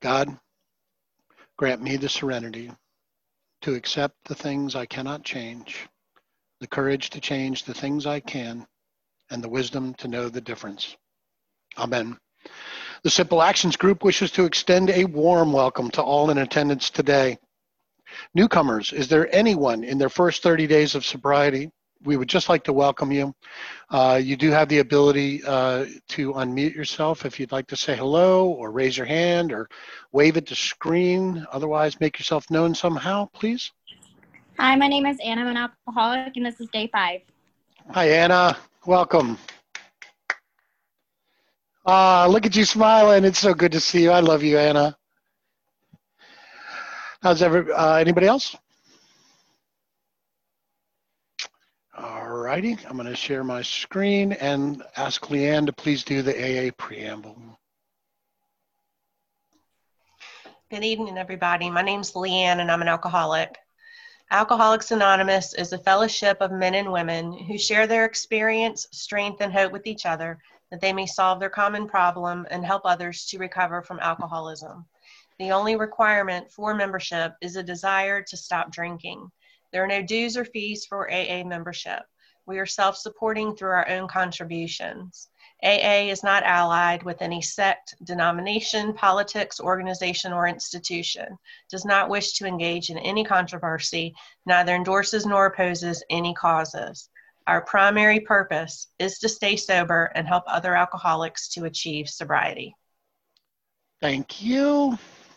God, grant me the serenity to accept the things I cannot change, the courage to change the things I can, and the wisdom to know the difference. Amen. The Simple Actions Group wishes to extend a warm welcome to all in attendance today. Newcomers, is there anyone in their first 30 days of sobriety? We would just like to welcome you. You do have the ability to unmute yourself if you'd like to say hello or raise your hand or wave at the screen. Otherwise, make yourself known somehow, please. Hi, my name is Anna. I'm an alcoholic, and this is day 5. Hi, Anna. Welcome. Look at you smiling. It's so good to see you. I love you, Anna. How's anybody else? All righty. I'm going to share my screen and ask Leanne to please do the AA preamble. Good evening, everybody. My name's Leanne, and I'm an alcoholic. Alcoholics Anonymous is a fellowship of men and women who share their experience, strength, and hope with each other that they may solve their common problem and help others to recover from alcoholism. The only requirement for membership is a desire to stop drinking. There are no dues or fees for AA membership. We are self-supporting through our own contributions. AA is not allied with any sect, denomination, politics, organization, or institution, does not wish to engage in any controversy, neither endorses nor opposes any causes. Our primary purpose is to stay sober and help other alcoholics to achieve sobriety. Thank you.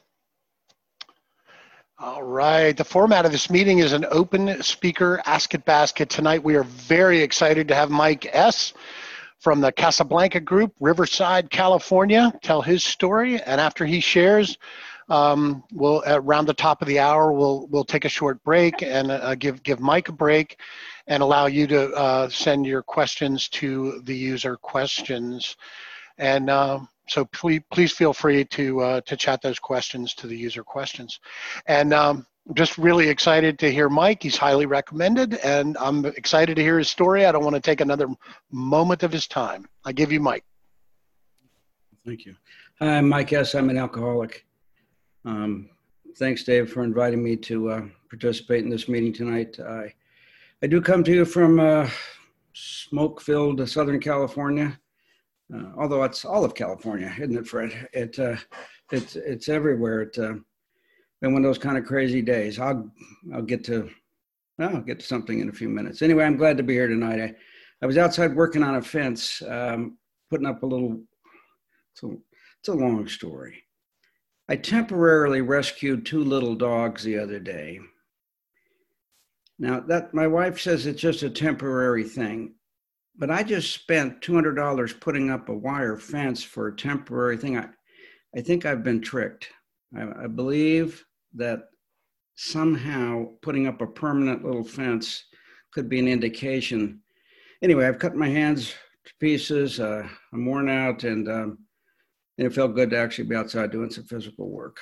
All right, the format of this meeting is an open speaker Ask It Basket. Tonight we are very excited to have Mike S. from the Casablanca Group, Riverside, California, tell his story. And after he shares, we'll around the top of the hour, we'll take a short break and give Mike a break and allow you to send your questions to the user questions. And so please feel free to chat those questions to the user questions. And I'm just really excited to hear Mike. He's highly recommended, and I'm excited to hear his story. I don't want to take another moment of his time. I give you Mike. Thank you. Hi, I'm Mike S. I'm an alcoholic. Thanks, Dave, for inviting me to participate in this meeting tonight. I do come to you from smoke-filled Southern California. Although it's all of California, isn't it, Fred? It's everywhere. It's been one of those kind of crazy days. I'll get to something in a few minutes. Anyway, I'm glad to be here tonight. I was outside working on a fence, putting up a little. It's a long story. I temporarily rescued 2 little dogs the other day. Now that my wife says it's just a temporary thing. But I just spent $200 putting up a wire fence for a temporary thing. I think I've been tricked. I believe that somehow putting up a permanent little fence could be an indication. Anyway, I've cut my hands to pieces. I'm worn out, and it felt good to actually be outside doing some physical work.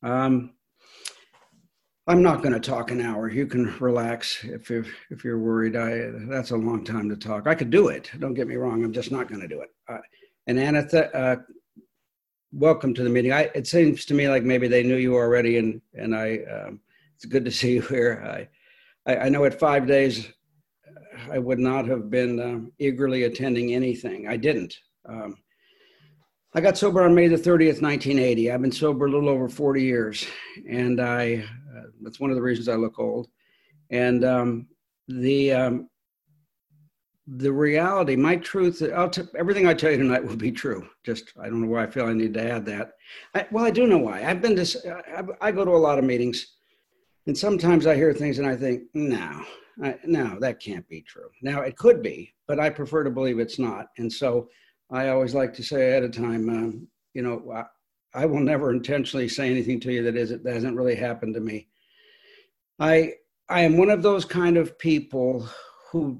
I'm not going to talk an hour. You can relax if you're worried. That's a long time to talk. I could do it. Don't get me wrong. I'm just not going to do it. And Anna, welcome to the meeting. It seems to me like maybe they knew you already, and it's good to see you here. I know at 5 days I would not have been eagerly attending anything. I didn't. I got sober on May the 30th, 1980. I've been sober a little over 40 years, and that's one of the reasons I look old. And the reality, my truth, everything I tell you tonight will be true. Just, I don't know why I feel I need to add that. Well, I do know why. I go to a lot of meetings, and sometimes I hear things and I think, no, that can't be true. Now, it could be, but I prefer to believe it's not. And so I always like to say ahead of time, I will never intentionally say anything to you that hasn't really happened to me. I am one of those kind of people who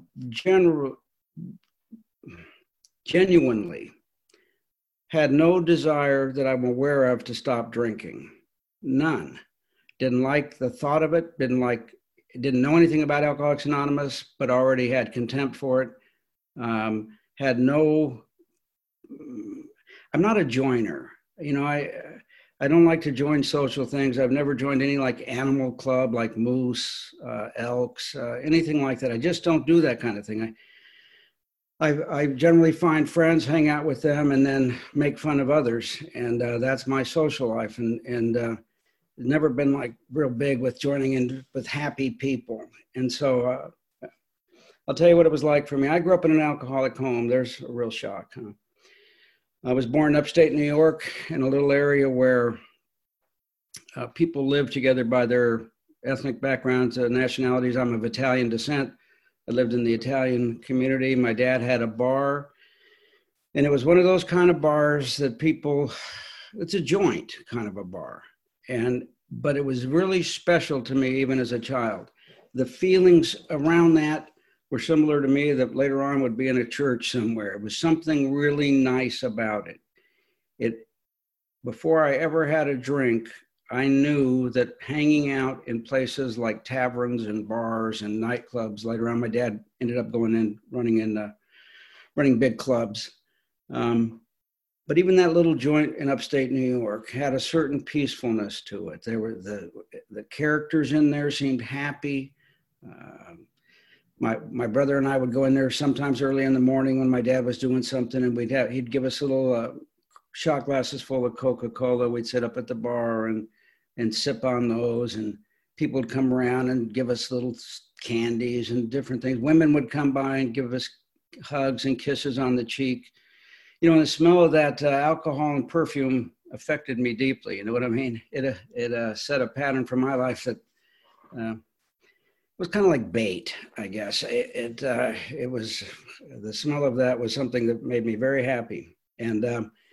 genuinely had no desire that I'm aware of to stop drinking. None. Didn't like the thought of it, didn't know anything about Alcoholics Anonymous, but already had contempt for it. I'm not a joiner. I don't like to join social things. I've never joined any like animal club, like moose, elks, anything like that. I just don't do that kind of thing. I generally find friends, hang out with them, and then make fun of others. And that's my social life. And never been like real big with joining in with happy people. And so I'll tell you what it was like for me. I grew up in an alcoholic home. There's a real shock. Huh? I was born in upstate New York in a little area where people live together by their ethnic backgrounds, nationalities. I'm of Italian descent. I lived in the Italian community. My dad had a bar, and it was one of those kind of bars that it's a joint kind of a bar. But it was really special to me even as a child. The feelings around that were similar to me that later on would be in a church somewhere. It was something really nice about it. Before I ever had a drink, I knew that hanging out in places like taverns and bars and nightclubs, later on my dad ended up going in, running big clubs. But even that little joint in upstate New York had a certain peacefulness to it. There were the characters in there seemed happy. My brother and I would go in there sometimes early in the morning when my dad was doing something, and he'd give us little shot glasses full of Coca-Cola. We'd sit up at the bar and sip on those, and people would come around and give us little candies and different things. Women would come by and give us hugs and kisses on the cheek. You know, and the smell of that alcohol and perfume affected me deeply. You know what I mean? It set a pattern for my life that was kind of like bait, I guess. It was, the smell of that was something that made me very happy. And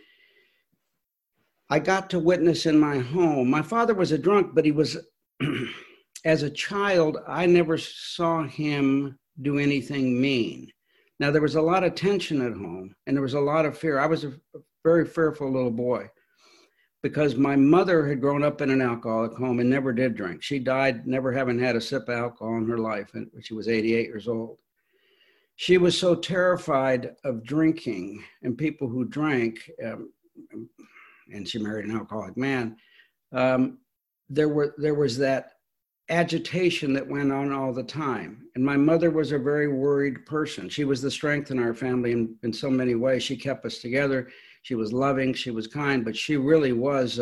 I got to witness in my home. My father was a drunk, but he was, as a child, I never saw him do anything mean. Now, there was a lot of tension at home, and there was a lot of fear. I was a very fearful little boy because my mother had grown up in an alcoholic home and never did drink. She died never having had a sip of alcohol in her life, and she was 88 years old. She was so terrified of drinking and people who drank, and she married an alcoholic man. There was that agitation that went on all the time. And my mother was a very worried person. She was the strength in our family in so many ways. She kept us together. She was loving, she was kind, but she really was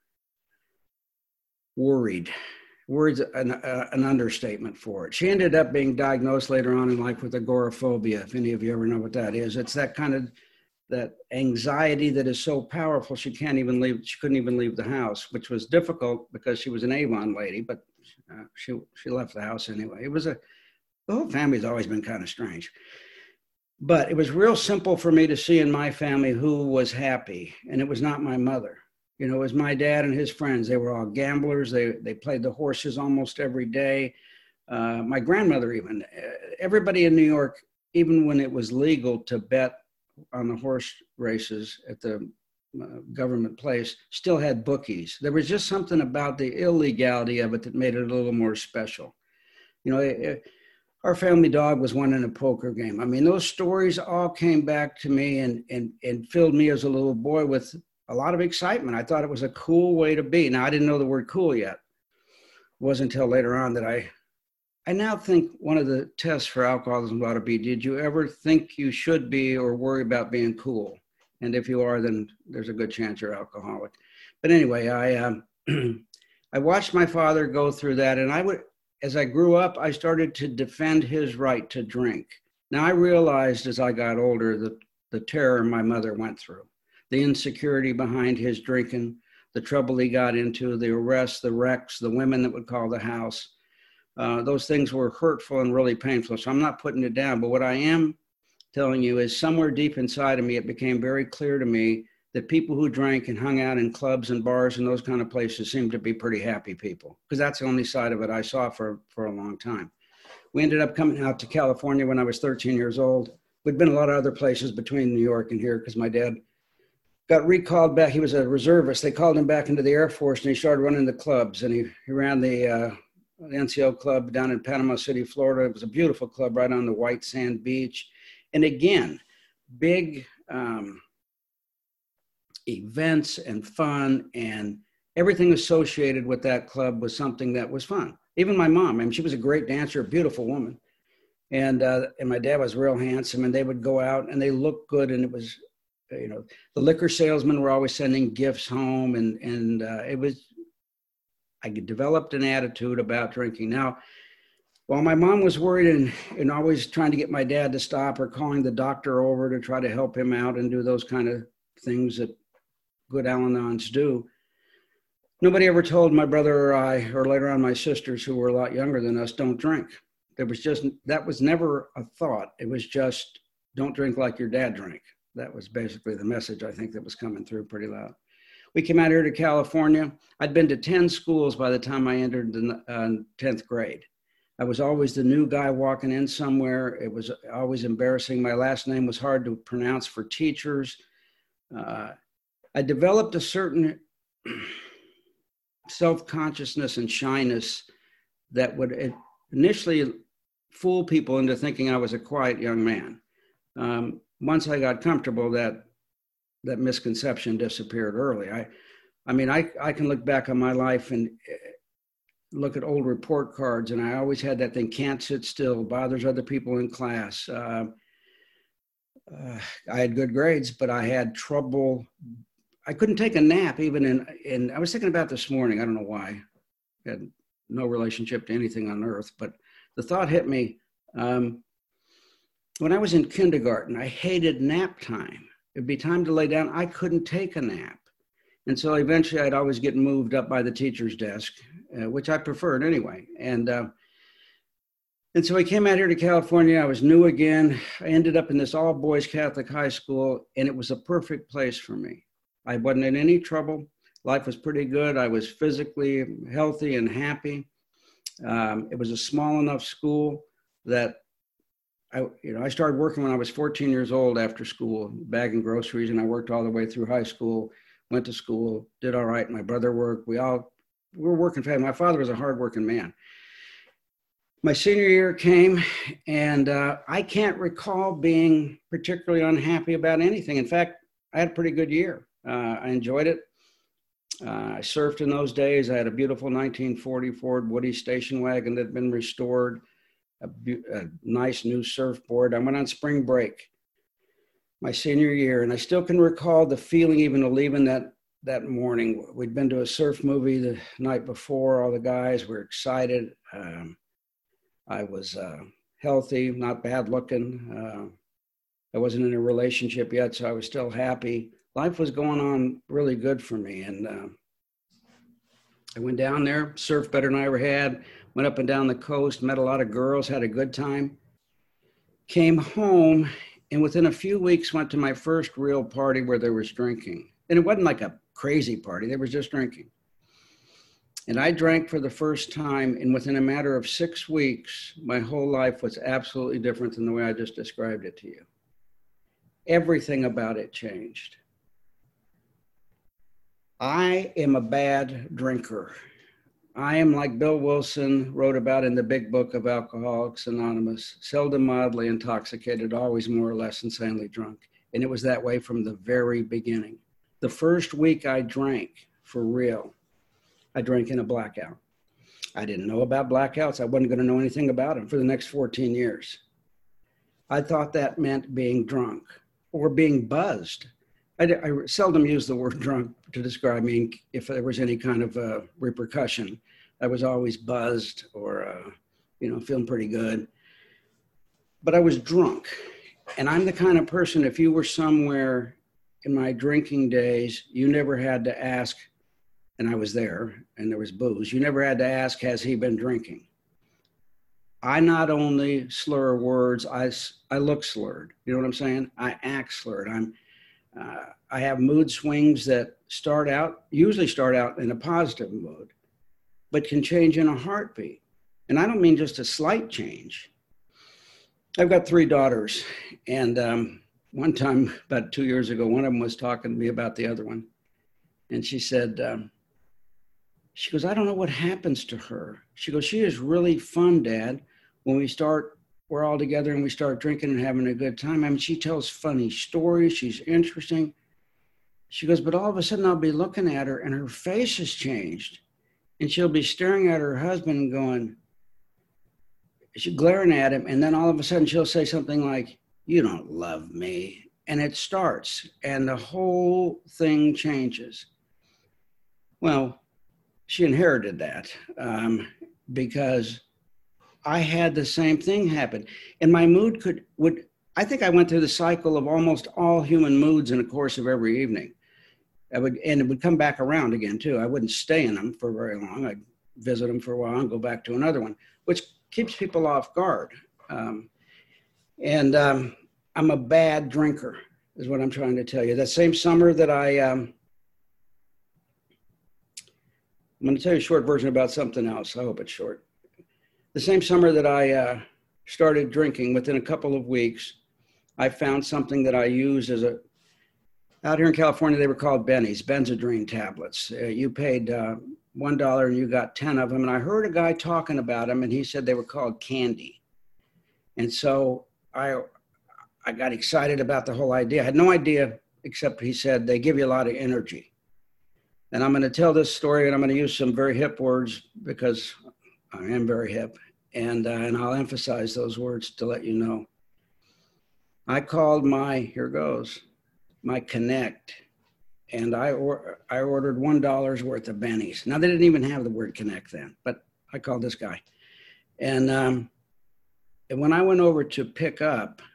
worried. Worried's an understatement for it. She ended up being diagnosed later on in life with agoraphobia, if any of you ever know what that is. It's that kind of that anxiety that is so powerful she couldn't even leave the house, which was difficult because she was an Avon lady, but she left the house anyway. The whole family's always been kind of strange. But it was real simple for me to see in my family who was happy, and it was not my mother. You know, it was my dad and his friends. They were all gamblers. They played the horses almost every day. My grandmother even. Everybody in New York, even when it was legal to bet on the horse races at the government place, still had bookies. There was just something about the illegality of it that made it a little more special. You know, our family dog was won in a poker game. I mean, those stories all came back to me and filled me as a little boy with a lot of excitement. I thought it was a cool way to be. Now, I didn't know the word cool yet. It wasn't until later on that I now think one of the tests for alcoholism ought to be, did you ever think you should be or worry about being cool? And if you are, then there's a good chance you're alcoholic. But anyway, I watched my father go through that, and as I grew up, I started to defend his right to drink. Now, I realized as I got older the terror my mother went through, the insecurity behind his drinking, the trouble he got into, the arrests, the wrecks, the women that would call the house. Those things were hurtful and really painful. So I'm not putting it down. But what I am telling you is somewhere deep inside of me, it became very clear to me that people who drank and hung out in clubs and bars and those kind of places seemed to be pretty happy people, because that's the only side of it I saw for a long time. We ended up coming out to California when I was 13 years old. We'd been a lot of other places between New York and here because my dad got recalled back. He was a reservist. They called him back into the Air Force, and he started running the clubs. And he ran the NCO club down in Panama City, Florida. It was a beautiful club right on the white sand beach. And again, big events and fun and everything associated with that club was something that was fun. Even my mom, I mean, she was a great dancer, a beautiful woman. And my dad was real handsome, and they would go out and they looked good. And it was, you know, the liquor salesmen were always sending gifts home. And it was, I developed an attitude about drinking. Now, while my mom was worried and always trying to get my dad to stop, or calling the doctor over to try to help him out and do those kind of things that good Al-Anons do, nobody ever told my brother or I, or later on my sisters who were a lot younger than us, don't drink. That was never a thought. It was just, don't drink like your dad drank. That was basically the message, I think, that was coming through pretty loud. We came out here to California. I'd been to 10 schools by the time I entered the 10th grade. I was always the new guy walking in somewhere. It was always embarrassing. My last name was hard to pronounce for teachers. I developed a certain self-consciousness and shyness that would initially fool people into thinking I was a quiet young man. Once I got comfortable, that misconception disappeared early. I can look back on my life and look at old report cards, and I always had that thing, can't sit still, bothers other people in class. I had good grades, but I had trouble. I couldn't take a nap even in I was thinking about this morning, I don't know why. It had no relationship to anything on earth, but the thought hit me. When I was in kindergarten, I hated nap time. It'd be time to lay down. I couldn't take a nap. And so eventually I'd always get moved up by the teacher's desk, which I preferred anyway. And so I came out here to California. I was new again. I ended up in this all-boys Catholic high school, and it was a perfect place for me. I wasn't in any trouble. Life was pretty good. I was physically healthy and happy. It was a small enough school that I started working when I was 14 years old after school, bagging groceries, and I worked all the way through high school, went to school, did all right. My brother worked. We were working fast. My father was a hardworking man. My senior year came, and I can't recall being particularly unhappy about anything. In fact, I had a pretty good year. I enjoyed it. I surfed in those days. I had a beautiful 1940 Ford Woody station wagon that had been restored, a nice new surfboard. I went on spring break my senior year, and I still can recall the feeling even of leaving that morning. We'd been to a surf movie the night before. All the guys were excited. I was healthy, not bad looking. I wasn't in a relationship yet, so I was still happy. Life was going on really good for me. And I went down there, surfed better than I ever had, went up and down the coast, met a lot of girls, had a good time, came home, and within a few weeks went to my first real party where there was drinking. And it wasn't like a crazy party, there was just drinking. And I drank for the first time, and within a matter of 6 weeks, my whole life was absolutely different than the way I just described it to you. Everything about it changed. I am a bad drinker. I am like Bill Wilson wrote about in the big book of Alcoholics Anonymous, seldom mildly intoxicated, always more or less insanely drunk. And it was that way from the very beginning. The first week I drank for real, I drank in a blackout. I didn't know about blackouts. I wasn't going to know anything about them for the next 14 years. I thought that meant being drunk or being buzzed. I seldom use the word drunk to describe me if there was any kind of repercussion. I was always buzzed or, feeling pretty good. But I was drunk. And I'm the kind of person, if you were somewhere in my drinking days, you never had to ask, and I was there, and there was booze. You never had to ask, has he been drinking? I not only slur words, I look slurred. You know what I'm saying? I act slurred. I have mood swings that usually start out in a positive mood, but can change in a heartbeat. And I don't mean just a slight change. I've got 3 daughters, and one time about 2 years ago, one of them was talking to me about the other one. And she said, she goes, I don't know what happens to her. She goes, she is really fun, Dad. When we're all together and we start drinking and having a good time. I mean, she tells funny stories. She's interesting. She goes, but all of a sudden I'll be looking at her and her face has changed. And she'll be staring at her husband and going, she's glaring at him. And then all of a sudden she'll say something like, you don't love me. And it starts and the whole thing changes. Well, she inherited that because I had the same thing happen. And my mood I think I went through the cycle of almost all human moods in the course of every evening. And it would come back around again too. I wouldn't stay in them for very long. I'd visit them for a while and go back to another one, which keeps people off guard. I'm a bad drinker is what I'm trying to tell you. That same summer that I'm going to tell you a short version about something else. I hope it's short. The same summer that I started drinking, within a couple of weeks, I found something that I used out here in California, they were called Bennies, Benzedrine tablets. You paid $1 and you got 10 of them. And I heard a guy talking about them and he said they were called candy. And so I got excited about the whole idea. I had no idea, except he said they give you a lot of energy. And I'm going to tell this story and I'm going to use some very hip words because I am very hip. And I'll emphasize those words to let you know. I called here goes, my Connect. And I ordered $1 worth of Bennies. Now they didn't even have the word Connect then, but I called this guy. And when I went over to pick up,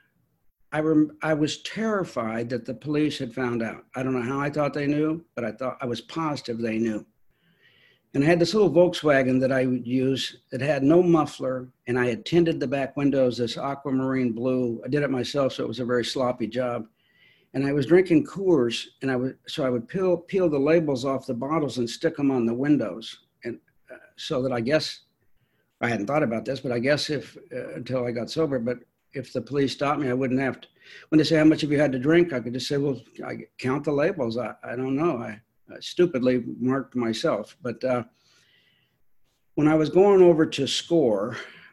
I was terrified that the police had found out. I don't know how I thought they knew, but I was positive they knew. And I had this little Volkswagen that I would use that had no muffler, and I had tinted the back windows this aquamarine blue. I did it myself, so it was a very sloppy job. And I was drinking Coors, and I would peel the labels off the bottles and stick them on the windows, and so that I guess I hadn't thought about this, but I guess until I got sober, but if the police stopped me, I wouldn't have to. When they say how much have you had to drink, I could just say, well, I count the labels. I don't know. I stupidly marked myself. But when I was going over to score,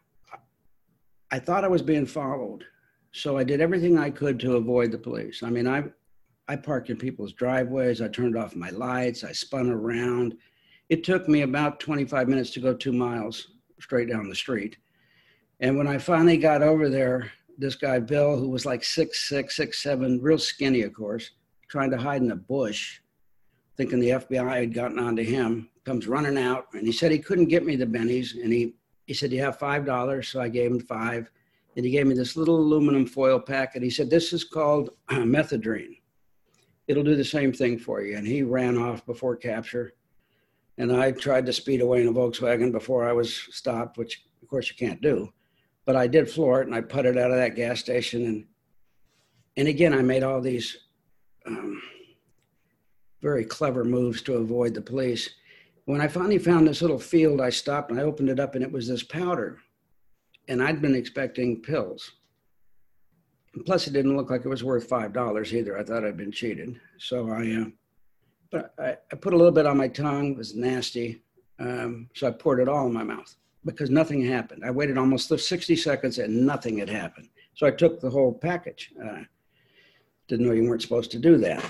I thought I was being followed. So I did everything I could to avoid the police. I mean, I parked in people's driveways. I turned off my lights. I spun around. It took me about 25 minutes to go 2 miles straight down the street. And when I finally got over there, this guy, Bill, who was like 6'6", 6'7", real skinny, of course, trying to hide in a bush, thinking the FBI had gotten onto him, comes running out. And he said he couldn't get me the Bennies. And he said, you have $5. So I gave him 5. And he gave me this little aluminum foil packet. He said, this is called methadone. It'll do the same thing for you. And he ran off before capture. And I tried to speed away in a Volkswagen before I was stopped, which of course you can't do. But I did floor it and I putted out of that gas station. And again, I made all these very clever moves to avoid the police. When I finally found this little field, I stopped and I opened it up and it was this powder. And I'd been expecting pills. And plus, it didn't look like it was worth $5 either. I thought I'd been cheated. So I put a little bit on my tongue. It was nasty. So I poured it all in my mouth because nothing happened. I waited almost 60 seconds and nothing had happened. So I took the whole package. Didn't know you weren't supposed to do that.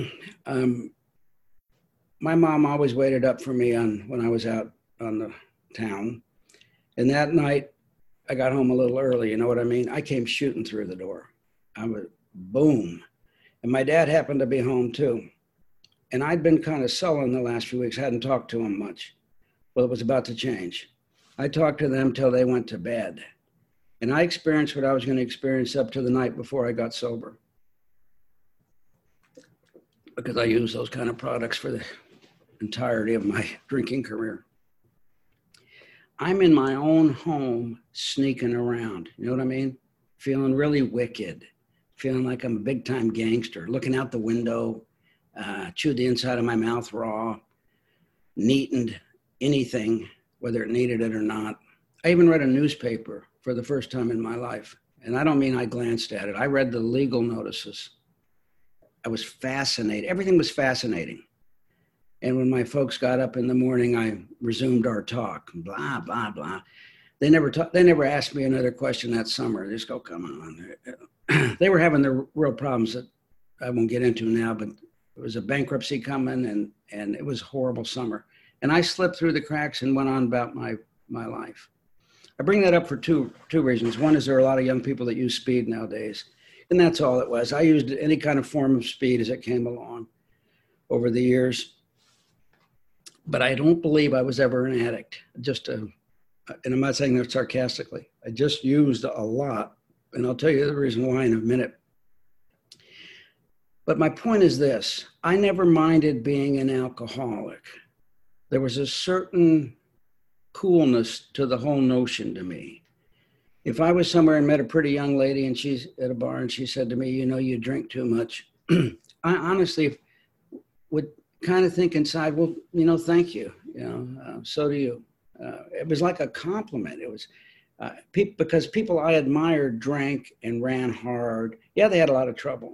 My mom always waited up for me when I was out on the town. And that night, I got home a little early, you know what I mean? I came shooting through the door. I was boom. And my dad happened to be home too. And I'd been kind of sullen the last few weeks, hadn't talked to him much. Well, it was about to change. I talked to them till they went to bed. And I experienced what I was going to experience up to the night before I got sober. Because I use those kind of products for the entirety of my drinking career. I'm in my own home sneaking around. You know what I mean? Feeling really wicked. Feeling like I'm a big time gangster. Looking out the window, chewed the inside of my mouth raw, neatened anything, whether it needed it or not. I even read a newspaper for the first time in my life. And I don't mean I glanced at it. I read the legal notices. I was fascinated. Everything was fascinating. And when my folks got up in the morning, I resumed our talk, blah, blah, blah. They never asked me another question that summer. They just go, come on. They were having their real problems that I won't get into now, but was a bankruptcy coming, and it was a horrible summer. And I slipped through the cracks and went on about my life. I bring that up for two reasons. One is there are a lot of young people that use speed nowadays, and that's all it was. I used any kind of form of speed as it came along over the years, but I don't believe I was ever an addict. And I'm not saying that sarcastically. I just used a lot, and I'll tell you the reason why in a minute. But my point is this: I never minded being an alcoholic. There was a certain coolness to the whole notion to me. If I was somewhere and met a pretty young lady and she's at a bar and she said to me, you know, you drink too much, I honestly would kind of think inside, well, you know, thank you. You know, so do you. It was like a compliment. It was because people I admired drank and ran hard. Yeah, they had a lot of trouble.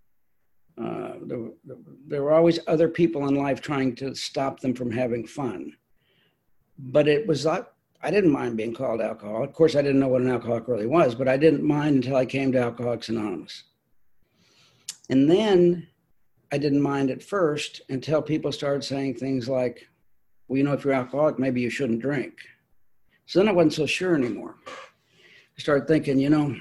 There were always other people in life trying to stop them from having fun. But it was like, I didn't mind being called alcoholic. Of course, I didn't know what an alcoholic really was, but I didn't mind until I came to Alcoholics Anonymous. And then I didn't mind at first until people started saying things like, well, you know, if you're alcoholic, maybe you shouldn't drink. So then I wasn't so sure anymore. I started thinking, you know,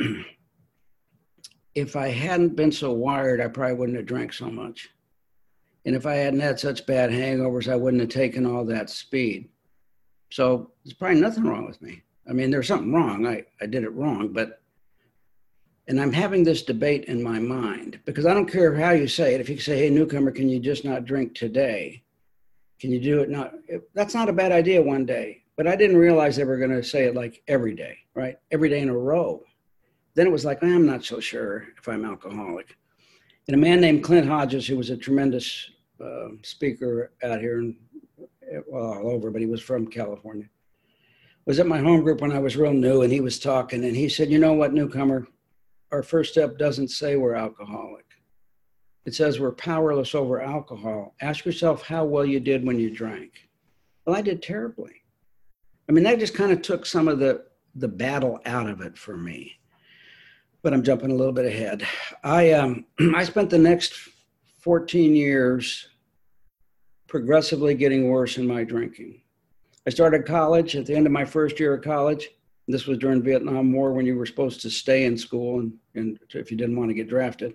if I hadn't been so wired, I probably wouldn't have drank so much. And if I hadn't had such bad hangovers, I wouldn't have taken all that speed. So there's probably nothing wrong with me. I mean, there's something wrong. I did it wrong, and I'm having this debate in my mind because I don't care how you say it. If you say, hey, newcomer, can you just not drink today? Can you do it not? That's not a bad idea one day, but I didn't realize they were going to say it like every day, right? Every day in a row. Then it was like, I'm not so sure if I'm alcoholic. And a man named Clint Hodges, who was a tremendous speaker out here, all over, but he was from California, was at my home group when I was real new, and he was talking, and he said, you know what, newcomer, our first step doesn't say we're alcoholic. It says we're powerless over alcohol. Ask yourself how well you did when you drank. Well, I did terribly. I mean, that just kind of took some of the battle out of it for me. But I'm jumping a little bit ahead. I spent the next 14 years progressively getting worse in my drinking. I started college at the end of my first year of college. This was during Vietnam War when you were supposed to stay in school and if you didn't want to get drafted.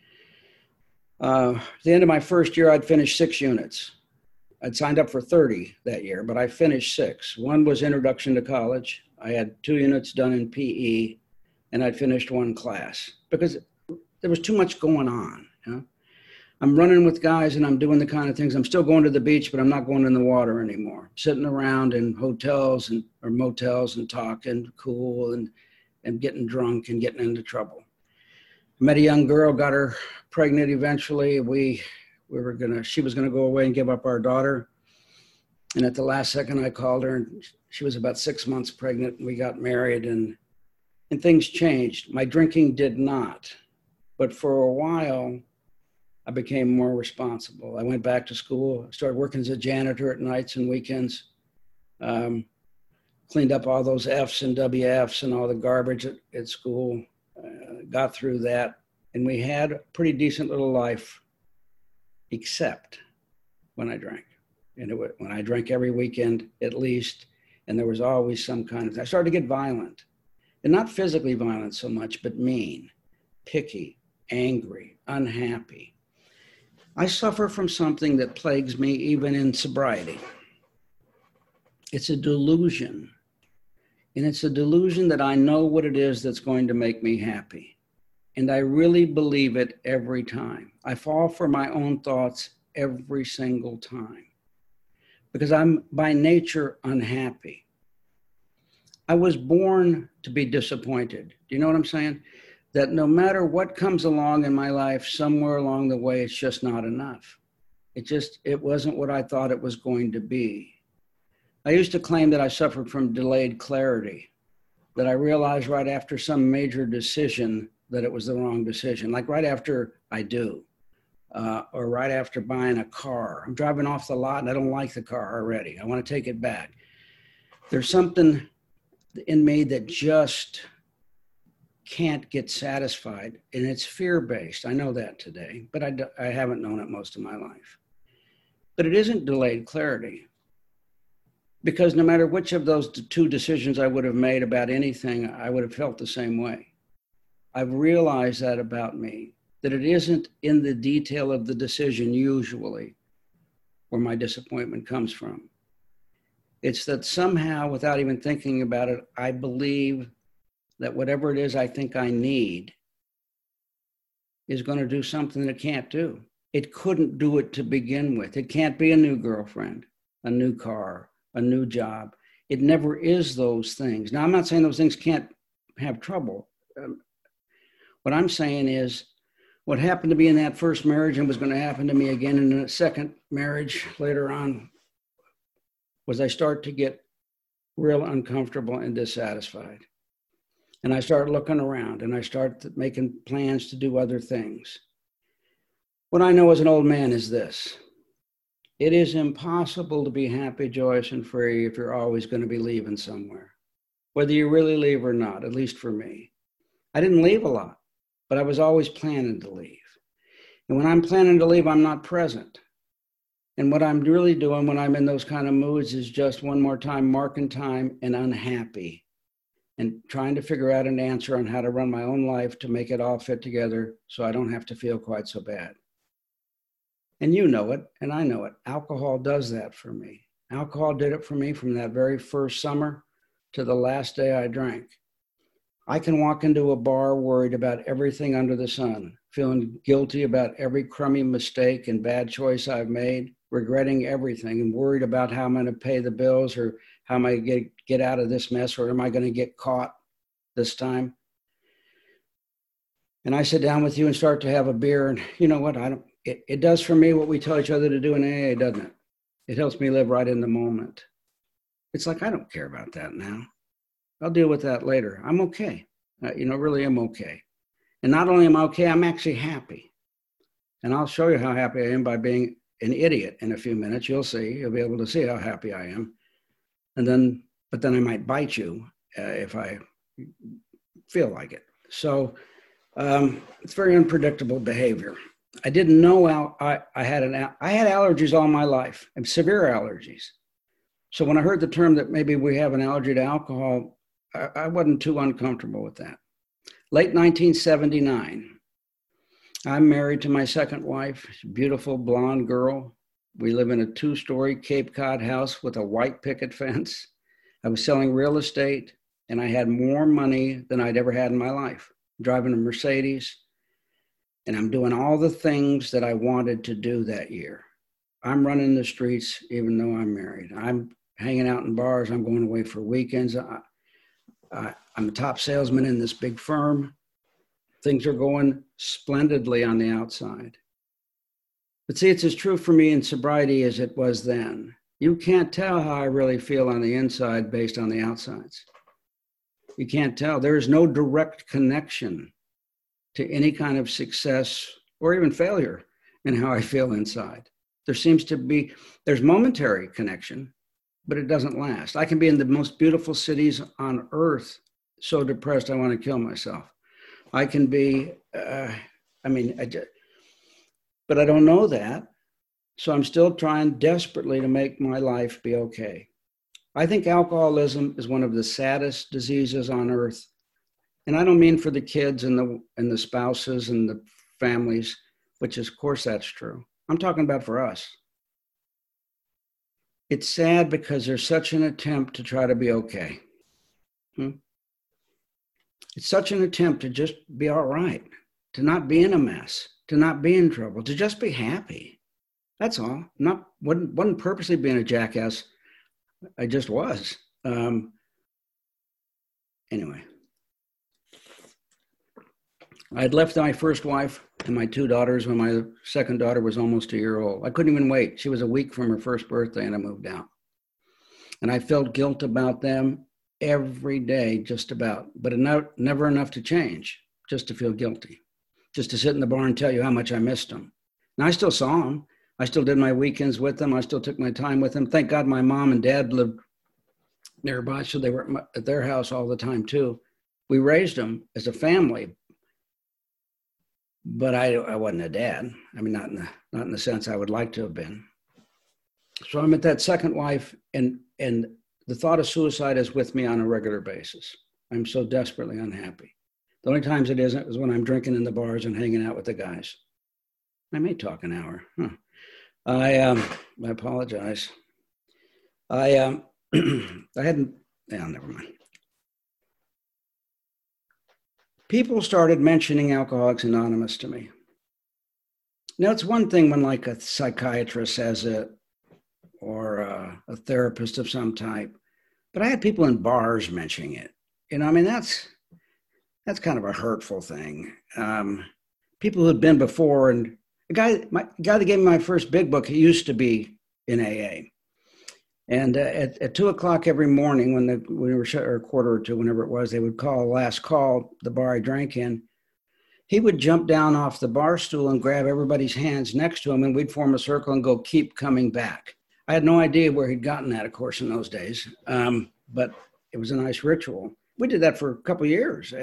At the end of my first year, I'd finished 6 units. I'd signed up for 30 that year, but I finished 6. One was Introduction to College. I had 2 units done in PE, and I'd finished 1 class because there was too much going on. You know? I'm running with guys and I'm doing the kind of things. I'm still going to the beach, but I'm not going in the water anymore. Sitting around in hotels or motels and talking cool and getting drunk and getting into trouble. I met a young girl, got her pregnant eventually. She was gonna go away and give up our daughter. And at the last second I called her and she was about 6 months pregnant and we got married and things changed. My drinking did not, but for a while, I became more responsible. I went back to school, started working as a janitor at nights and weekends, cleaned up all those Fs and WFs and all the garbage at school, got through that. And we had a pretty decent little life, except when I drank. And when I drank every weekend, at least, and there was always some kind of, I started to get violent. And not physically violent so much, but mean, picky, angry, unhappy. I suffer from something that plagues me even in sobriety. It's a delusion. And it's a delusion that I know what it is that's going to make me happy. And I really believe it every time. I fall for my own thoughts every single time because I'm by nature unhappy. I was born to be disappointed. Do you know what I'm saying? That no matter what comes along in my life, somewhere along the way, it's just not enough. It wasn't what I thought it was going to be. I used to claim that I suffered from delayed clarity, that I realized right after some major decision that it was the wrong decision, like right after I do, or right after buying a car. I'm driving off the lot and I don't like the car already. I want to take it back. There's something in me that just can't get satisfied, and it's fear-based. I know that today, but I haven't known it most of my life. But it isn't delayed clarity, because no matter which of those two decisions I would have made about anything, I would have felt the same way. I've realized that about me, that it isn't in the detail of the decision usually where my disappointment comes from. It's that somehow, without even thinking about it, I believe that whatever it is I think I need is going to do something it can't do. It couldn't do it to begin with. It can't be a new girlfriend, a new car, a new job. It never is those things. Now, I'm not saying those things can't have trouble. What I'm saying is what happened to me in that first marriage and was going to happen to me again in a second marriage later on was I start to get real uncomfortable and dissatisfied. And I start looking around and I start making plans to do other things. What I know as an old man is this: it is impossible to be happy, joyous, and free if you're always going to be leaving somewhere, whether you really leave or not, at least for me. I didn't leave a lot, but I was always planning to leave. And when I'm planning to leave, I'm not present. And what I'm really doing when I'm in those kind of moods is just one more time marking time and unhappy and trying to figure out an answer on how to run my own life to make it all fit together so I don't have to feel quite so bad. And you know it, and I know it. Alcohol does that for me. Alcohol did it for me from that very first summer to the last day I drank. I can walk into a bar worried about everything under the sun, feeling guilty about every crummy mistake and bad choice I've made, regretting everything and worried about how I'm going to pay the bills or how am I going to get out of this mess or am I going to get caught this time? And I sit down with you and start to have a beer, and you know what? It does for me what we tell each other to do in AA, doesn't it? It helps me live right in the moment. It's like, I don't care about that now. I'll deal with that later. I'm okay. Really I'm okay. And not only am I okay, I'm actually happy. And I'll show you how happy I am by being an idiot in a few minutes. You'll see. You'll be able to see how happy I am. But then I might bite you if I feel like it. So it's very unpredictable behavior. I didn't know I had allergies all my life, and severe allergies. So when I heard the term that maybe we have an allergy to alcohol, I wasn't too uncomfortable with that. Late 1979, I'm married to my second wife, beautiful blonde girl. We live in a 2-story Cape Cod house with a white picket fence. I was selling real estate, and I had more money than I'd ever had in my life. Driving a Mercedes, and I'm doing all the things that I wanted to do that year. I'm running the streets even though I'm married. I'm hanging out in bars. I'm going away for weekends. I'm a top salesman in this big firm. Things are going splendidly on the outside. But see, it's as true for me in sobriety as it was then. You can't tell how I really feel on the inside based on the outsides. You can't tell. There is no direct connection to any kind of success or even failure in how I feel inside. There's momentary connection, but it doesn't last. I can be in the most beautiful cities on earth, so depressed I want to kill myself. I can be, but I don't know that. So I'm still trying desperately to make my life be okay. I think alcoholism is one of the saddest diseases on earth. And I don't mean for the kids and the spouses and the families, which is, of course, that's true. I'm talking about for us. It's sad because there's such an attempt to try to be okay. It's such an attempt to just be all right, to not be in a mess, to not be in trouble, to just be happy. That's all. Wasn't purposely being a jackass. I just was. Anyway. I had left my first wife and my 2 daughters when my second daughter was almost a year old. I couldn't even wait. She was a week from her first birthday and I moved out. And I felt guilt about them every day, just about, but never enough to change, just to feel guilty, just to sit in the bar and tell you how much I missed them. Now I still saw them. I still did my weekends with them. I still took my time with them. Thank God my mom and dad lived nearby, so they were at their house all the time too. We raised them as a family, but I wasn't a dad. I mean, not in the sense I would like to have been. So I'm at that second wife, and the thought of suicide is with me on a regular basis. I'm so desperately unhappy. The only times it isn't is when I'm drinking in the bars and hanging out with the guys. I may talk an hour. I apologize. I hadn't. Yeah, never mind. People started mentioning Alcoholics Anonymous to me. Now, it's one thing when like a psychiatrist says it or a therapist of some type, but I had people in bars mentioning it. You know, I mean, that's kind of a hurtful thing. People who had been before, and the guy that gave me my first big book, he used to be in AA. And at 2 o'clock every morning, when we were shut, or a quarter or two, whenever it was, they would call last call, the bar I drank in. He would jump down off the bar stool and grab everybody's hands next to him, and we'd form a circle and go, keep coming back. I had no idea where he'd gotten that, of course, in those days, but it was a nice ritual. We did that for a couple of years.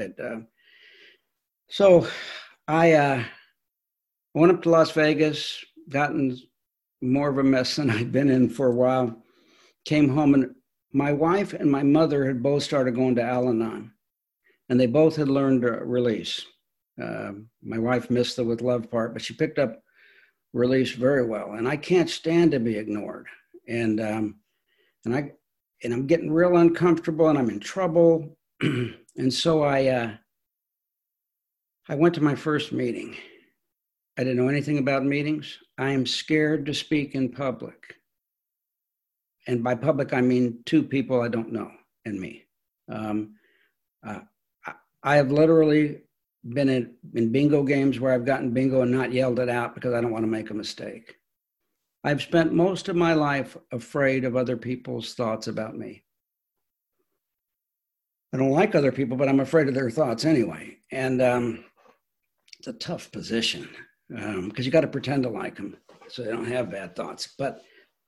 So I went up to Las Vegas, gotten more of a mess than I'd been in for a while. Came home, and my wife and my mother had both started going to Al-Anon, and they both had learned release. My wife missed the with love part, but she picked up release very well. And I can't stand to be ignored. And I'm getting real uncomfortable, and I'm in trouble. And so I went to my first meeting. I didn't know anything about meetings. I am scared to speak in public. And by public, I mean 2 people I don't know and me. I have literally been in bingo games where I've gotten bingo and not yelled it out because I don't want to make a mistake. I've spent most of my life afraid of other people's thoughts about me. I don't like other people, but I'm afraid of their thoughts anyway. And it's a tough position because you got to pretend to like them so they don't have bad thoughts. But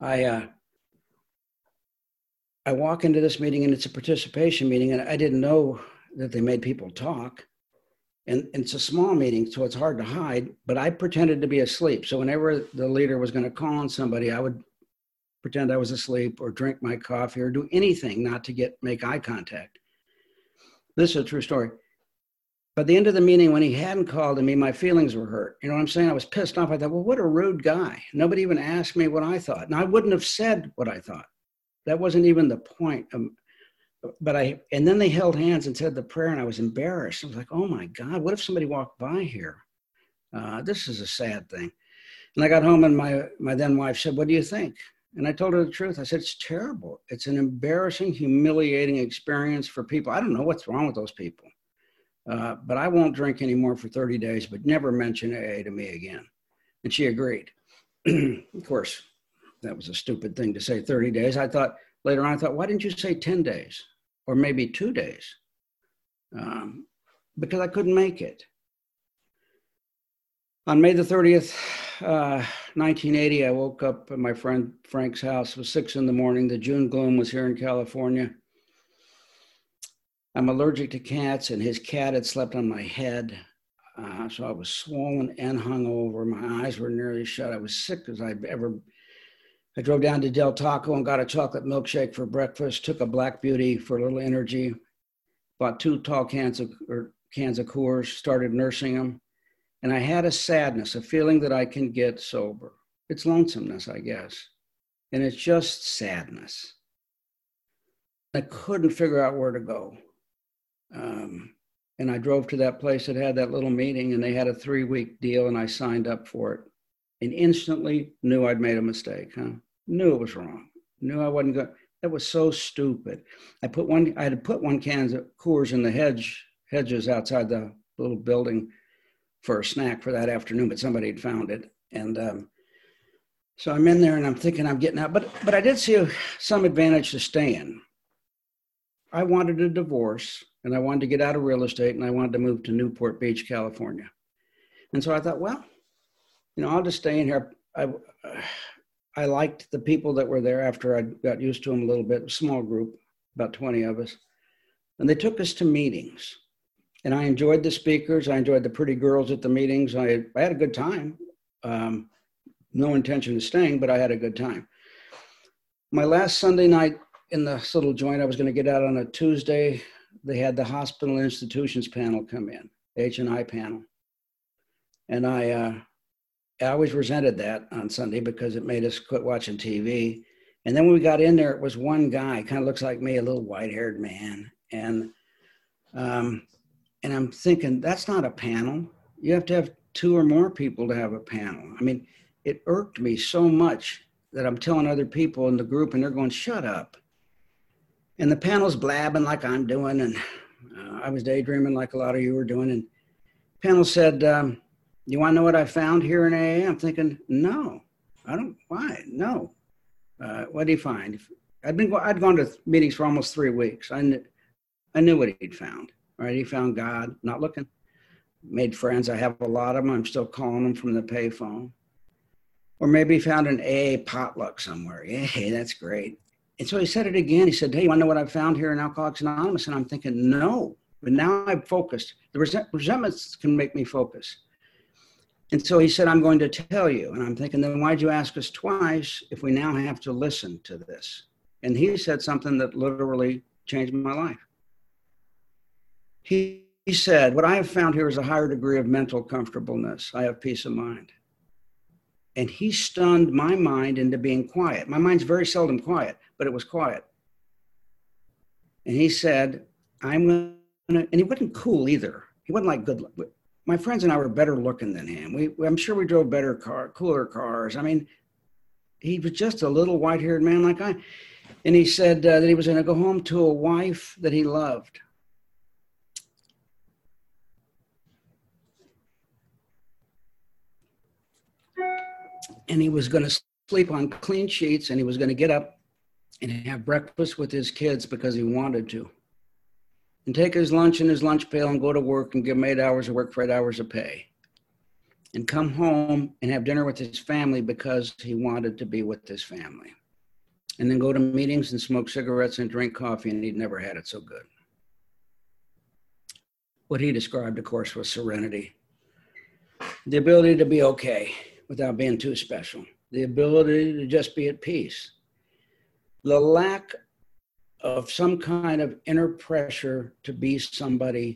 I walk into this meeting, and it's a participation meeting, and I didn't know that they made people talk. And it's a small meeting, so it's hard to hide, but I pretended to be asleep. So whenever the leader was going to call on somebody, I would pretend I was asleep or drink my coffee or do anything not to make eye contact. This is a true story. By the end of the meeting, when he hadn't called on me, my feelings were hurt. You know what I'm saying? I was pissed off. I thought, well, what a rude guy. Nobody even asked me what I thought. And I wouldn't have said what I thought. That wasn't even the point. And then they held hands and said the prayer, and I was embarrassed. I was like, oh my God, what if somebody walked by here? This is a sad thing. And I got home, and my then wife said, what do you think? And I told her the truth. I said, it's terrible. It's an embarrassing, humiliating experience for people. I don't know what's wrong with those people. But I won't drink anymore for 30 days, but never mention AA to me again. And she agreed. Of course, that was a stupid thing to say, 30 days. Later on, I thought, why didn't you say 10 days or maybe 2 days? Because I couldn't make it. On May the 30th, 1980, I woke up at my friend Frank's house. It was 6 in the morning. The June gloom was here in California. I'm allergic to cats, and his cat had slept on my head. So I was swollen and hungover. My eyes were nearly shut. I was sick as I've ever. I drove down to Del Taco and got a chocolate milkshake for breakfast, took a Black Beauty for a little energy, bought 2 tall cans of Coors, started nursing them. And I had a sadness, a feeling that I can get sober. It's lonesomeness, I guess. And it's just sadness. I couldn't figure out where to go. And I drove to that place that had that little meeting, and they had a 3-week deal, and I signed up for it. And instantly knew I'd made a mistake, Knew it was wrong. Knew I wasn't good. That was so stupid. I had to put 1 can of Coors in the hedges outside the little building for a snack for that afternoon, but somebody had found it. And so I'm in there, and I'm thinking I'm getting out. But I did see some advantage to staying. I wanted a divorce, and I wanted to get out of real estate, and I wanted to move to Newport Beach, California. And so I thought, well, I'll just stay in here. I liked the people that were there after I got used to them a little bit, a small group, about 20 of us. And they took us to meetings. And I enjoyed the speakers. I enjoyed the pretty girls at the meetings. I had a good time. No intention of staying, but I had a good time. My last Sunday night in this little joint, I was going to get out on a Tuesday. They had the hospital institutions panel come in, H&I panel. And I always resented that on Sunday because it made us quit watching TV. And then when we got in there, it was one guy, kind of looks like me, a little white-haired man. And I'm thinking, that's not a panel. You have to have 2 or more people to have a panel. I mean, it irked me so much that I'm telling other people in the group and they're going, shut up. And the panel's blabbing like I'm doing. And I was daydreaming like a lot of you were doing. And the panel said, you want to know what I found here in AA? I'm thinking, no, I don't, why? No. What did he find? I'd gone to meetings for almost 3 weeks. I knew what he'd found. Right? He found God, not looking. Made friends. I have a lot of them. I'm still calling them from the payphone. Or maybe he found an AA potluck somewhere. Yeah, hey, that's great. And so he said it again. He said, hey, you want to know what I found here in Alcoholics Anonymous? And I'm thinking, no. But now I'm focused. The resentments can make me focus. And so he said, I'm going to tell you. And I'm thinking, then why'd you ask us twice if we now have to listen to this? And he said something that literally changed my life. He said, what I have found here is a higher degree of mental comfortableness. I have peace of mind. And he stunned my mind into being quiet. My mind's very seldom quiet, but it was quiet. And he said, I'm going to, and he wasn't cool either. He wasn't like good. My friends and I were better looking than him. I'm sure we drove cooler cars. I mean, he was just a little white-haired man like I. And he said that he was going to go home to a wife that he loved. And he was going to sleep on clean sheets, and he was going to get up and have breakfast with his kids because he wanted to. And take his lunch in his lunch pail and go to work and give him 8 hours of work for 8 hours of pay. And come home and have dinner with his family because he wanted to be with his family. And then go to meetings and smoke cigarettes and drink coffee, and he'd never had it so good. What he described, of course, was serenity. The ability to be okay without being too special. The ability to just be at peace. The lack of some kind of inner pressure to be somebody.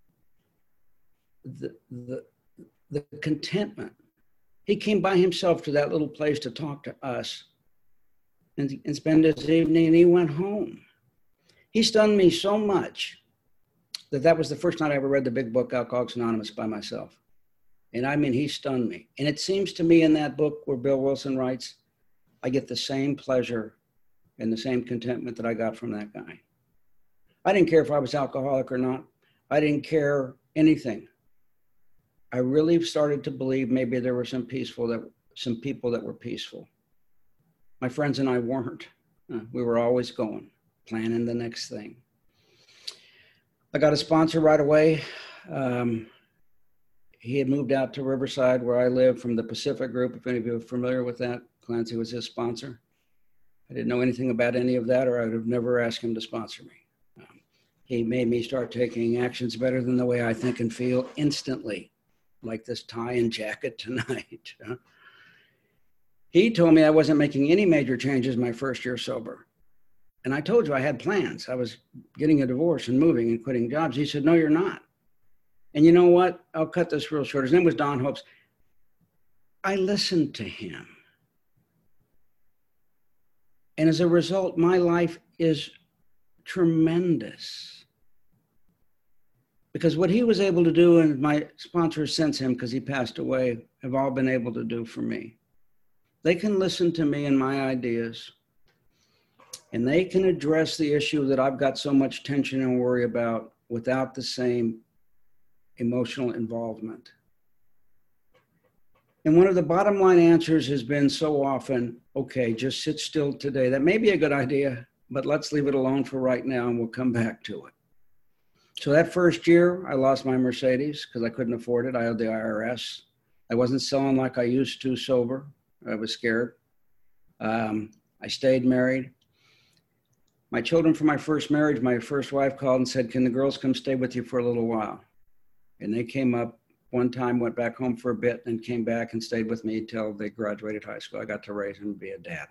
The contentment. He came by himself to that little place to talk to us and spend his evening, and he went home. He stunned me so much that was the first night I ever read the big book, Alcoholics Anonymous, by myself. And I mean, he stunned me. And it seems to me in that book where Bill Wilson writes, I get the same pleasure and the same contentment that I got from that guy. I didn't care if I was alcoholic or not. I didn't care anything. I really started to believe maybe there were some people that were peaceful. My friends and I weren't. We were always going, planning the next thing. I got a sponsor right away. He had moved out to Riverside, where I live, from the Pacific Group. If any of you are familiar with that, Clancy was his sponsor. I didn't know anything about any of that, or I would have never asked him to sponsor me. He made me start taking actions better than the way I think and feel instantly, like this tie and jacket tonight. He told me I wasn't making any major changes my first year sober. And I told you I had plans. I was getting a divorce and moving and quitting jobs. He said, no, you're not. And you know what? I'll cut this real short. His name was Don Hopes. I listened to him. And as a result, my life is tremendous. Because what he was able to do, and my sponsors since him, because he passed away, have all been able to do for me. They can listen to me and my ideas, and they can address the issue that I've got so much tension and worry about without the same emotional involvement. And one of the bottom line answers has been so often, okay, just sit still today. That may be a good idea, but let's leave it alone for right now and we'll come back to it. So that first year, I lost my Mercedes because I couldn't afford it. I owed the IRS. I wasn't selling like I used to sober. I was scared. I stayed married. My children from my first marriage, my first wife called and said, can the girls come stay with you for a little while? And they came up one time, went back home for a bit, and came back and stayed with me till they graduated high school. I got to raise them and be a dad.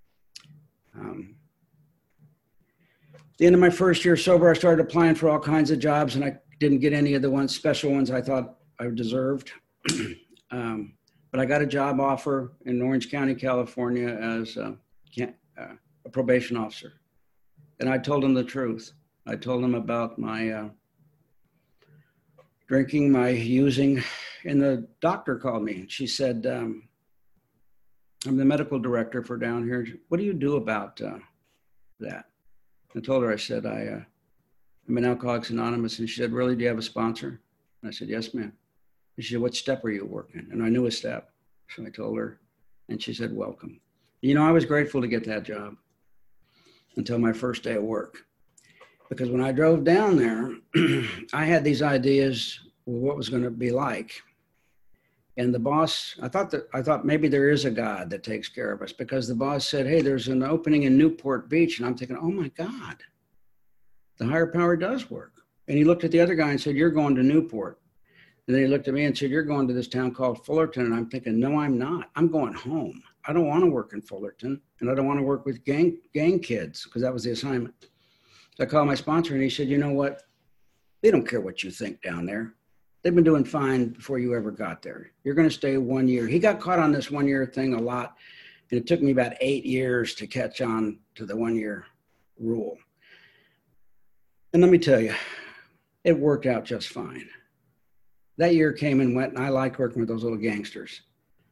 At the end of my first year sober, I started applying for all kinds of jobs, and I didn't get any of the special ones I thought I deserved. But I got a job offer in Orange County, California as a probation officer. And I told them the truth. I told them about my drinking, my using, and the doctor called me and she said, I'm the medical director for down here. What do you do about that? I told her, I said, I'm in Alcoholics Anonymous. And she said, really, do you have a sponsor? And I said, yes, ma'am. And she said, what step are you working? And I knew a step. So I told her, and she said, welcome. You know, I was grateful to get that job until my first day of work. Because when I drove down there, I had these ideas of what was going to be like. And the boss, I thought maybe there is a God that takes care of us, because the boss said, hey, there's an opening in Newport Beach. And I'm thinking, oh my God, the higher power does work. And he looked at the other guy and said, you're going to Newport. And then he looked at me and said, you're going to this town called Fullerton. And I'm thinking, no, I'm not. I'm going home. I don't want to work in Fullerton, and I don't want to work with gang kids, because that was the assignment. So I called my sponsor and he said, you know what? They don't care what you think down there. They've been doing fine before you ever got there. You're going to stay 1 year. He got caught on this 1 year thing a lot. And it took me about 8 years to catch on to the 1 year rule. And let me tell you, it worked out just fine. That year came and went, and I liked working with those little gangsters.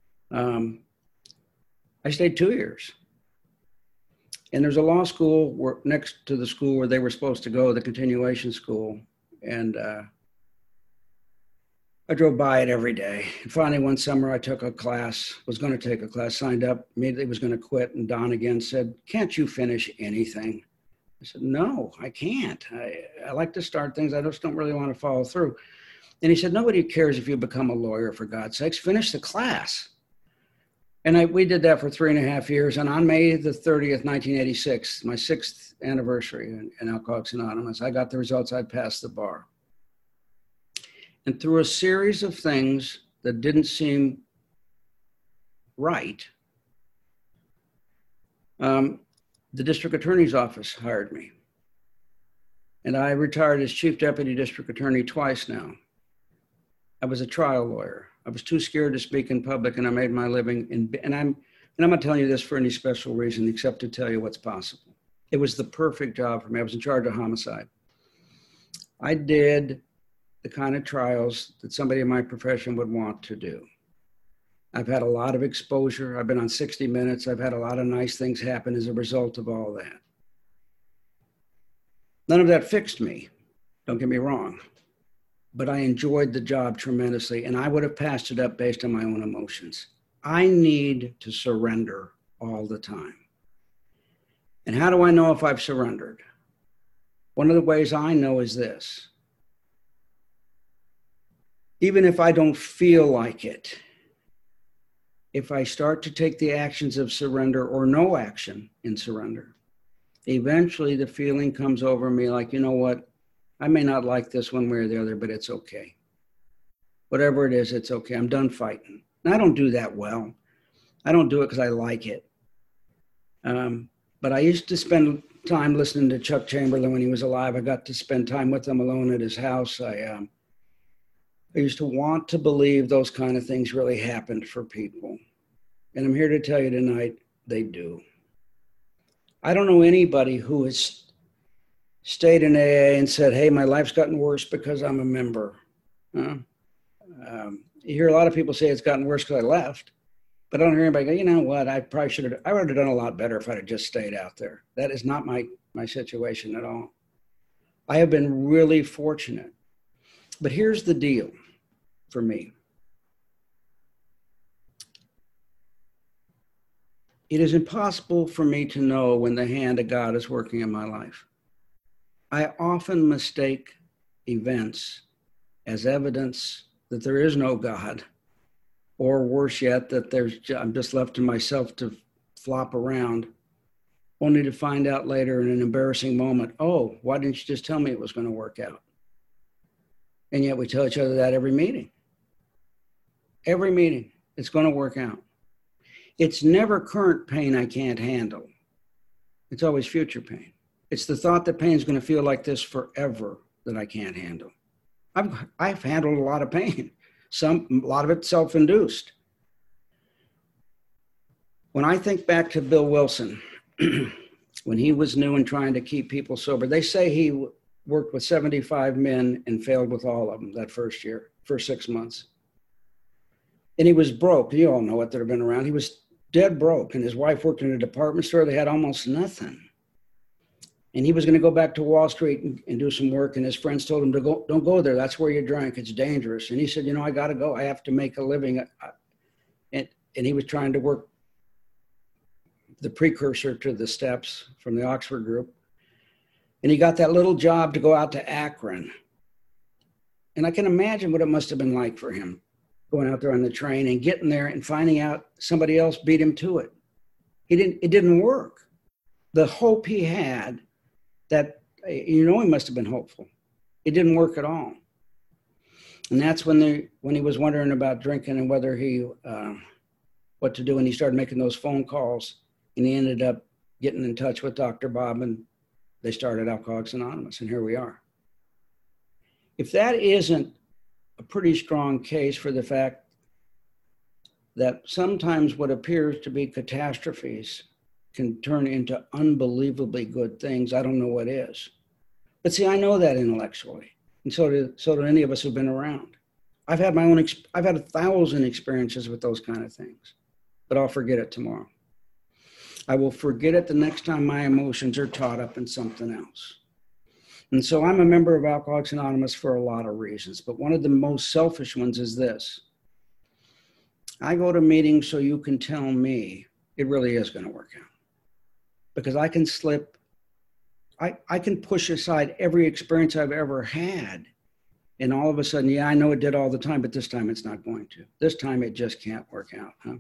I stayed 2 years. And there's a law school next to the school where they were supposed to go, the continuation school. And I drove by it every day. And finally, one summer, I took a class, was going to take a class, signed up, immediately was going to quit. And Don again said, can't you finish anything? I said, no, I can't. I like to start things. I just don't really want to follow through. And he said, nobody cares if you become a lawyer, for God's sakes, finish the class. And we did that for 3.5 years. And on May the 30th, 1986, my 6th anniversary in Alcoholics Anonymous, I got the results. I'd passed the bar. And through a series of things that didn't seem right, the district attorney's office hired me. And I retired as chief deputy district attorney twice now. I was a trial lawyer. I was too scared to speak in public, and I made my living and I'm not telling you this for any special reason except to tell you what's possible. It was the perfect job for me. I was in charge of homicide. I did the kind of trials that somebody in my profession would want to do. I've had a lot of exposure. I've been on 60 Minutes. I've had a lot of nice things happen as a result of all that. None of that fixed me. Don't get me wrong. But I enjoyed the job tremendously, and I would have passed it up based on my own emotions. I need to surrender all the time. And how do I know if I've surrendered? One of the ways I know is this. Even if I don't feel like it, if I start to take the actions of surrender or no action in surrender, eventually the feeling comes over me like, you know what? I may not like this one way or the other, but it's okay. Whatever it is, it's okay. I'm done fighting. And I don't do that well. I don't do it because I like it. But I used to spend time listening to Chuck Chamberlain when he was alive. I got to spend time with him alone at his house. I used to want to believe those kind of things really happened for people. And I'm here to tell you tonight, they do. I don't know anybody who has stayed in AA and said, hey, my life's gotten worse because I'm a member. You hear a lot of people say it's gotten worse because I left, but I don't hear anybody go, you know what, I would have done a lot better if I'd have just stayed out there. That is not my situation at all. I have been really fortunate. But here's the deal for me. It is impossible for me to know when the hand of God is working in my life. I often mistake events as evidence that there is no God, or worse yet, that I'm just left to myself to flop around, only to find out later in an embarrassing moment, oh, why didn't you just tell me it was going to work out? And yet we tell each other that every meeting. Every meeting, it's going to work out. It's never current pain I can't handle. It's always future pain. It's the thought that pain is going to feel like this forever that I can't handle. I've handled a lot of pain. A lot of it self-induced. When I think back to Bill Wilson, when he was new and trying to keep people sober, they say he worked with 75 men and failed with all of them that first year, first 6 months. And he was broke. You all know it that have been around. He was dead broke. And his wife worked in a department store. They had almost nothing. And he was going to go back to Wall Street and do some work. And his friends told him to go, don't go there. That's where you drink. It's dangerous. And he said, I got to go. I have to make a living. And he was trying to work the precursor to the steps from the Oxford group. And he got that little job to go out to Akron. And I can imagine what it must have been like for him, going out there on the train and getting there and finding out somebody else beat him to it. It didn't work. The hope he had, that, he must have been hopeful. It didn't work at all. And that's when he was wondering about drinking and whether what to do. And he started making those phone calls, and he ended up getting in touch with Dr. Bob, and they started Alcoholics Anonymous, and here we are. If that isn't a pretty strong case for the fact that sometimes what appears to be catastrophes can turn into unbelievably good things, I don't know what is. But see, I know that intellectually, and so do any of us who've been around. I've had 1,000 experiences with those kind of things, but I'll forget it tomorrow. I will forget it the next time my emotions are caught up in something else. And so I'm a member of Alcoholics Anonymous for a lot of reasons, but one of the most selfish ones is this. I go to meetings so you can tell me it really is going to work out. Because I can slip, I can push aside every experience I've ever had. And all of a sudden, I know it did all the time, but this time it's not going to. This time it just can't work out. Huh?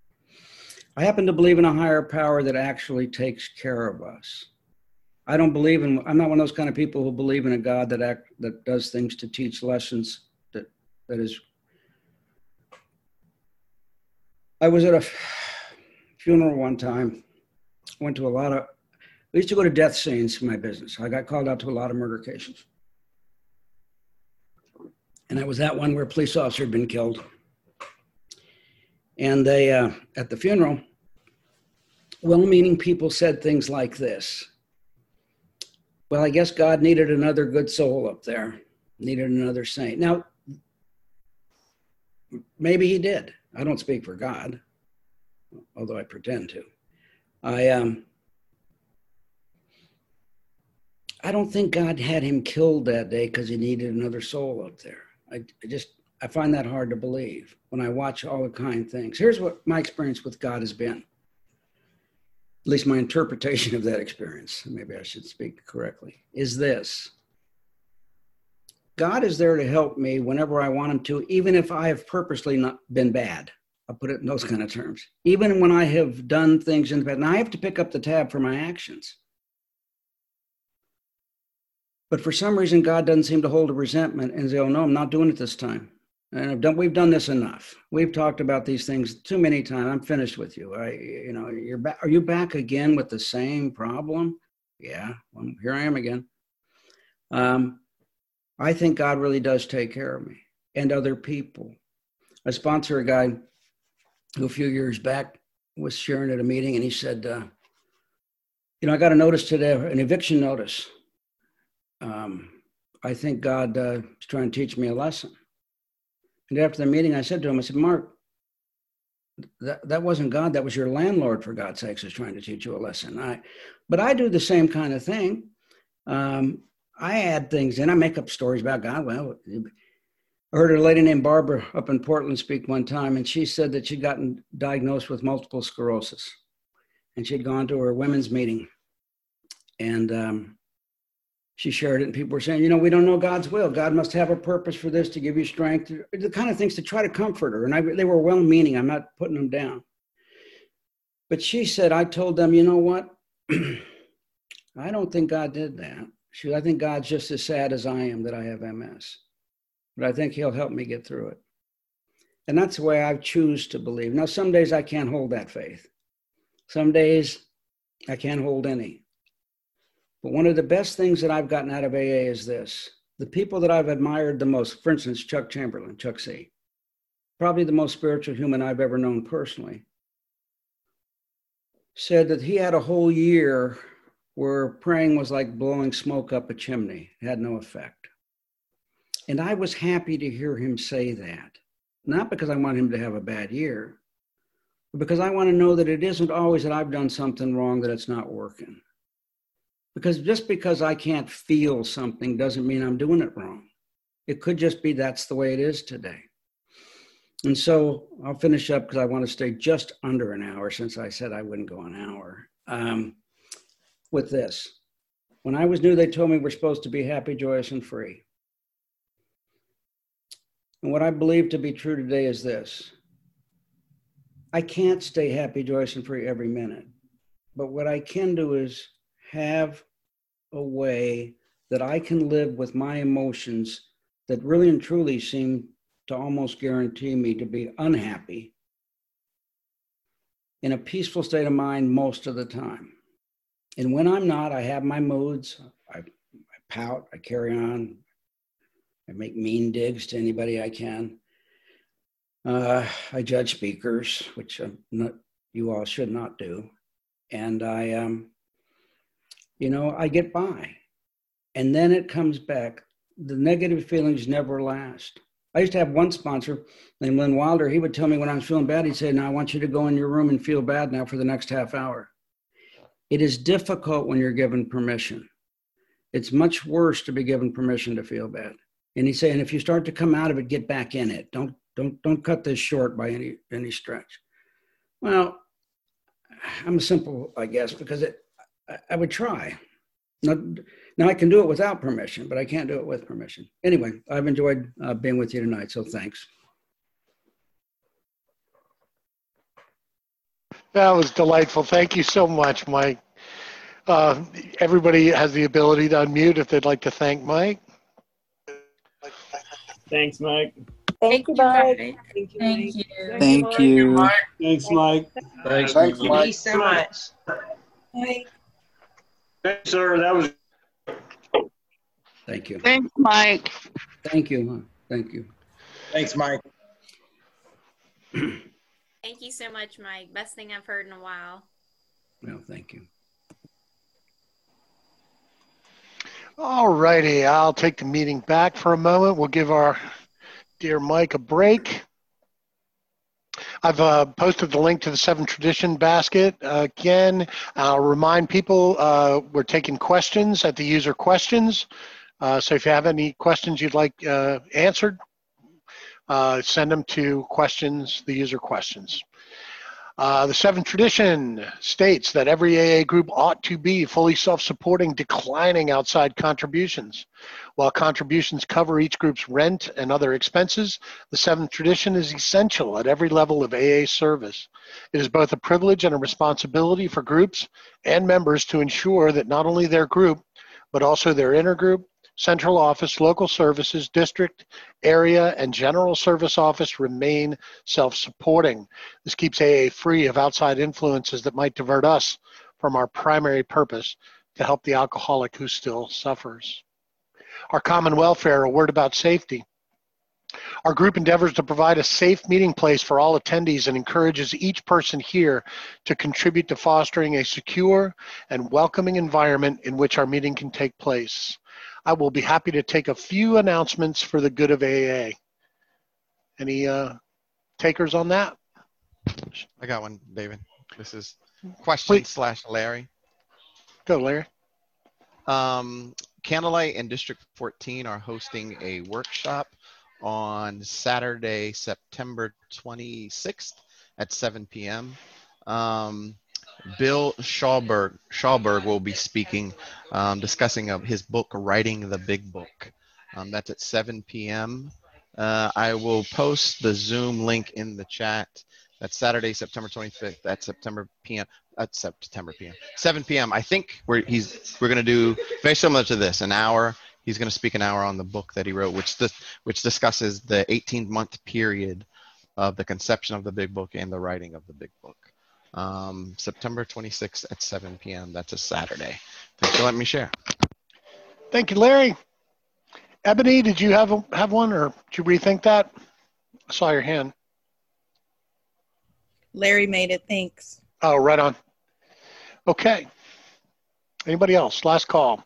I happen to believe in a higher power that actually takes care of us. I'm not one of those kind of people who believe in a God that does things to teach lessons that is. I was at a funeral one time, we used to go to death scenes in my business. I got called out to a lot of murder cases. And I was at one where a police officer had been killed. And they, at the funeral, well-meaning people said things like this. Well, I guess God needed another good soul up there, needed another saint. Now, maybe he did. I don't speak for God, although I pretend to. I don't think God had him killed that day because he needed another soul up there. I find that hard to believe when I watch all the kind things. Here's what my experience with God has been. At least my interpretation of that experience, maybe I should speak correctly, is this. God is there to help me whenever I want him to, even if I have purposely not been bad. I'll put it in those kind of terms. Even when I have done things in the past. Now I have to pick up the tab for my actions. But for some reason, God doesn't seem to hold a resentment and say, oh no, I'm not doing it this time. And we've done this enough. We've talked about these things too many times. I'm finished with you. You're back. Are you back again with the same problem? Yeah, well, here I am again. I think God really does take care of me and other people. I sponsor a guy who a few years back was sharing at a meeting, and he said, I got a notice today, an eviction notice. I think God is trying to teach me a lesson. And after the meeting, I said to him, Mark, that wasn't God. That was your landlord, for God's sakes, is trying to teach you a lesson. But I do the same kind of thing. I add things in. I make up stories about God. Well, I heard a lady named Barbara up in Portland speak one time, and she said that she'd gotten diagnosed with multiple sclerosis. And she'd gone to her women's meeting. And she shared it, and people were saying, we don't know God's will. God must have a purpose for this to give you strength. The kind of things to try to comfort her. And they were well-meaning. I'm not putting them down. But she said, I told them, you know what? I don't think God did that. I think God's just as sad as I am that I have MS. but I think he'll help me get through it. And that's the way I choose to believe. Now, some days I can't hold that faith. Some days I can't hold any. But one of the best things that I've gotten out of AA is this. The people that I've admired the most, for instance, Chuck Chamberlain, Chuck C., probably the most spiritual human I've ever known personally, said that he had a whole year where praying was like blowing smoke up a chimney. It had no effect. And I was happy to hear him say that. Not because I want him to have a bad year, but because I want to know that it isn't always that I've done something wrong, that it's not working. Because just because I can't feel something doesn't mean I'm doing it wrong. It could just be that's the way it is today. And so I'll finish up because I want to stay just under an hour, since I said I wouldn't go an hour, with this. When I was new, they told me we're supposed to be happy, joyous, and free. And what I believe to be true today is this. I can't stay happy, joyous, and free every minute. But what I can do is have a way that I can live with my emotions that really and truly seem to almost guarantee me to be unhappy in a peaceful state of mind most of the time. And when I'm not, I have my moods. I pout, I carry on. I make mean digs to anybody I can. I judge speakers, which you all should not do. And I get by. And then it comes back. The negative feelings never last. I used to have one sponsor named Lynn Wilder. He would tell me when I was feeling bad, he'd say, now I want you to go in your room and feel bad now for the next half hour. It is difficult when you're given permission. It's much worse to be given permission to feel bad. And he's saying, if you start to come out of it, get back in it. Don't cut this short by any stretch. Well, I'm simple, I guess, because I would try. Now I can do it without permission, but I can't do it with permission. Anyway, I've enjoyed being with you tonight, so thanks. That was delightful. Thank you so much, Mike. Everybody has the ability to unmute if they'd like to thank Mike. Thanks, Mike. Thank you, Mike. Thank you. Thank you. Thanks, Mike. Thanks, Thank Mike. you so much. Mike. Thanks, sir. That was. Thank you. Thanks, Mike. Thank you. Thank you. Thanks, Mike. Thank you so much, Mike. Best thing I've heard in a while. Well, thank you. All righty, I'll take the meeting back for a moment. We'll give our dear Mike a break. I've posted the link to the 7 Tradition basket. Again, I'll remind people we're taking questions at the user questions. So if you have any questions you'd like answered, send them to questions, the user questions. The 7 Tradition states that every AA group ought to be fully self-supporting, declining outside contributions. While contributions cover each group's rent and other expenses, the 7th Tradition is essential at every level of AA service. It is both a privilege and a responsibility for groups and members to ensure that not only their group, but also their intergroup, central office, local services, district, area, and general service office remain self-supporting. This keeps AA free of outside influences that might divert us from our primary purpose to help the alcoholic who still suffers. Our common welfare, a word about safety. Our group endeavors to provide a safe meeting place for all attendees and encourages each person here to contribute to fostering a secure and welcoming environment in which our meeting can take place. I will be happy to take a few announcements for the good of AA. Any takers on that? I got one, David. This is question / Larry. Go, Larry. Candlelight and District 14 are hosting a workshop on Saturday, September 26th at 7 p.m. Bill Schauberg will be speaking, discussing his book, Writing the Big Book. That's at 7 p.m. I will post the Zoom link in the chat. That's Saturday, September 25th at September p.m. 7 p.m. I think we're going to do very similar to this, an hour. He's going to speak an hour on the book that he wrote, which discusses the 18-month period of the conception of the Big Book and the writing of the Big Book. September 26th at 7 p.m. That's a Saturday. Thanks for letting me share. Thank you, Larry. Ebony, did you have one, or did you rethink that? I saw your hand. Larry made it. Thanks. Oh, right on. Okay. Anybody else? Last call.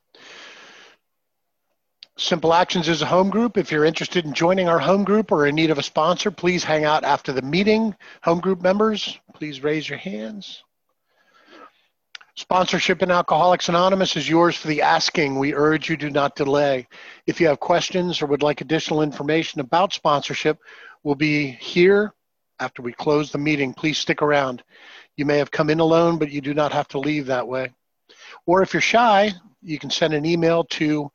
Simple Actions is a home group. If you're interested in joining our home group or in need of a sponsor, please hang out after the meeting. Home group members, please raise your hands. Sponsorship in Alcoholics Anonymous is yours for the asking. We urge you do not delay. If you have questions or would like additional information about sponsorship, we'll be here after we close the meeting. Please stick around. You may have come in alone, but you do not have to leave that way. Or if you're shy, you can send an email to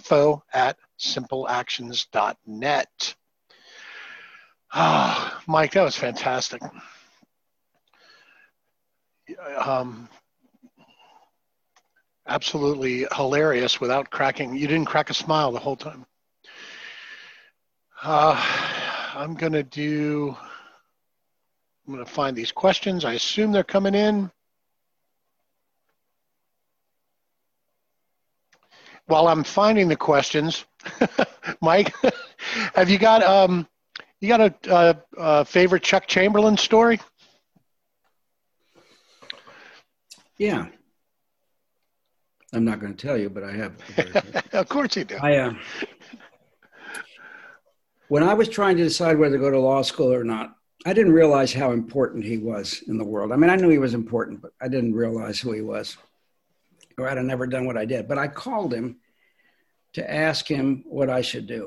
info@simpleactions.net. Ah, Mike, that was fantastic. Absolutely hilarious without cracking. You didn't crack a smile the whole time. I'm going to find these questions. I assume they're coming in. While I'm finding the questions, Mike, have you got a favorite Chuck Chamberlain story? Yeah. I'm not going to tell you, but I have. Of course you do. When I was trying to decide whether to go to law school or not, I didn't realize how important he was in the world. I mean, I knew he was important, but I didn't realize who he was, or I'd have never done what I did. But I called him to ask him what I should do.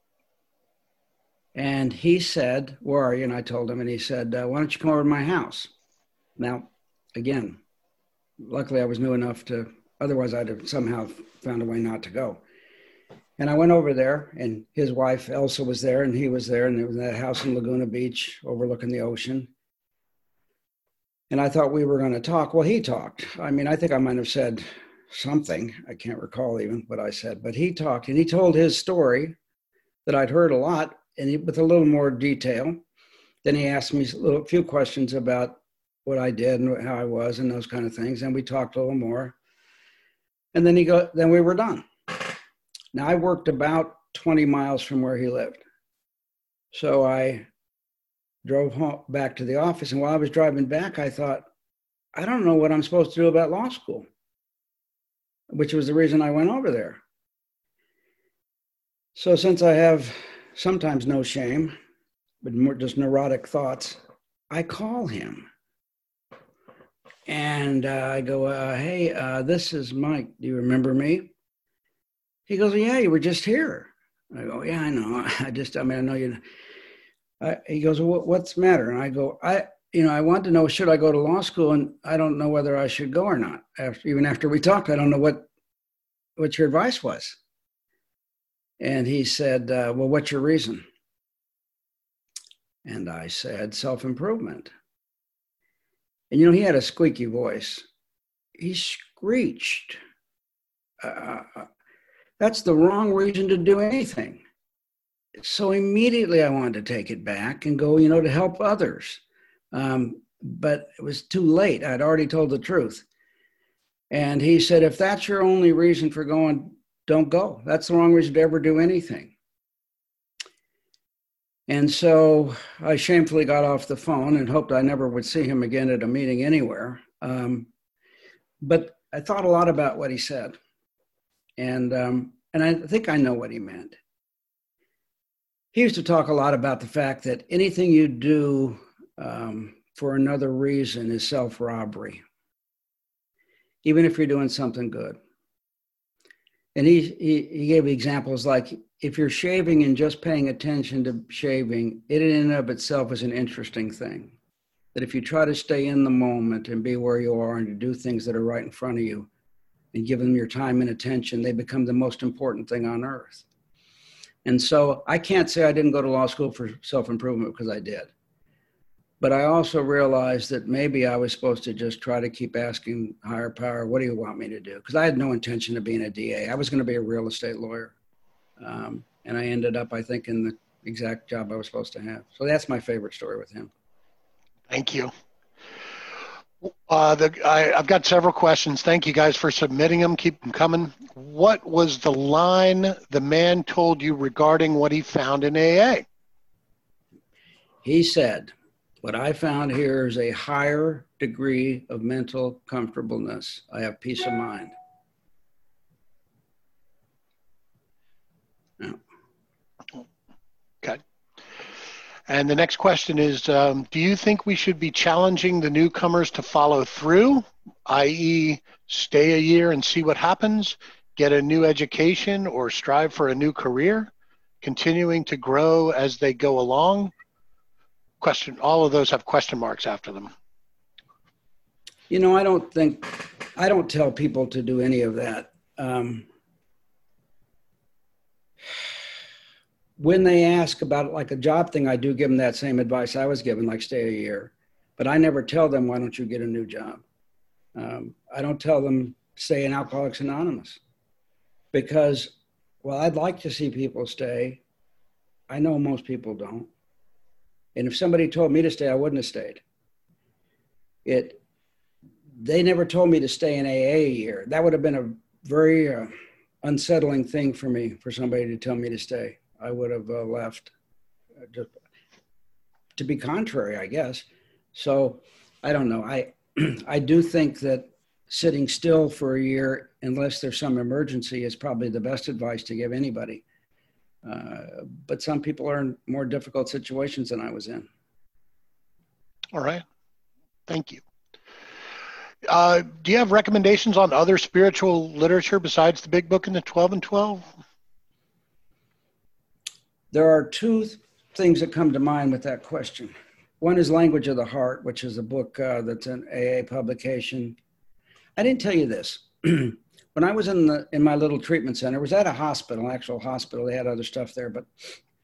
And he said, "Where are you?" And I told him, and he said, "Why don't you come over to my house?" Now, again, luckily I was new enough to, otherwise I'd have somehow found a way not to go. And I went over there, and his wife Elsa was there, and he was there, and there was that house in Laguna Beach overlooking the ocean. And I thought we were going to talk. Well, he talked. I mean, I think I might have said something. I can't recall even what I said, but he talked, and he told his story that I'd heard a lot, and with a little more detail. Then he asked me a few questions about what I did and how I was and those kind of things. And we talked a little more. And then then we were done. Now, I worked about 20 miles from where he lived. So I drove home, back to the office. And while I was driving back, I thought, I don't know what I'm supposed to do about law school, which was the reason I went over there. So since I have sometimes no shame, but more just neurotic thoughts, I call him. And I go, "Hey, this is Mike. Do you remember me?" He goes, "Yeah, you were just here." I go, "Yeah, I know. I know you." He goes, "Well, what's the matter?" And I go, I want to know, should I go to law school? And I don't know whether I should go or not. Even after we talked, I don't know what your advice was. And he said, "Well, what's your reason?" And I said, "Self-improvement." And, he had a squeaky voice. He screeched. That's the wrong reason to do anything. So immediately I wanted to take it back and go, to help others. But it was too late. I'd already told the truth. And he said, "If that's your only reason for going, don't go. That's the wrong reason to ever do anything." And so I shamefully got off the phone and hoped I never would see him again at a meeting anywhere. But I thought a lot about what he said. And I think I know what he meant. He used to talk a lot about the fact that anything you do for another reason is self-robbery, even if you're doing something good. And he gave examples like, if you're shaving and just paying attention to shaving, it in and of itself is an interesting thing. That if you try to stay in the moment and be where you are and to do things that are right in front of you and give them your time and attention, they become the most important thing on earth. And so I can't say I didn't go to law school for self-improvement, because I did. But I also realized that maybe I was supposed to just try to keep asking higher power, what do you want me to do? Because I had no intention of being a DA. I was going to be a real estate lawyer. And I ended up, I think, in the exact job I was supposed to have. So that's my favorite story with him. Thank you. I've got several questions. Thank you guys for submitting them. Keep them coming. What was the line the man told you regarding what he found in AA? He said, what I found here is a higher degree of mental comfortableness. I have peace of mind. Yeah. Okay. And the next question is, do you think we should be challenging the newcomers to follow through, i.e. stay a year and see what happens, get a new education, or strive for a new career, continuing to grow as they go along? All of those have question marks after them. You know, I don't tell people to do any of that. When they ask about like a job thing, I do give them that same advice I was given, like stay a year. But I never tell them, why don't you get a new job? I don't tell them stay in Alcoholics Anonymous. Because, well, I'd like to see people stay. I know most people don't. And if somebody told me to stay, I wouldn't have stayed. They never told me to stay in AA a year. That would have been a very unsettling thing for me, for somebody to tell me to stay. I would have left just to be contrary, I guess. So I don't know. I do think that sitting still for a year, unless there's some emergency, is probably the best advice to give anybody. But some people are in more difficult situations than I was in. All right. Thank you. Do you have recommendations on other spiritual literature besides the Big Book and the 12 and 12? There are two things that come to mind with that question. One is Language of the Heart, which is a book that's an AA publication. I didn't tell you this. When I was in my little treatment center, it was at a hospital, an actual hospital. They had other stuff there, but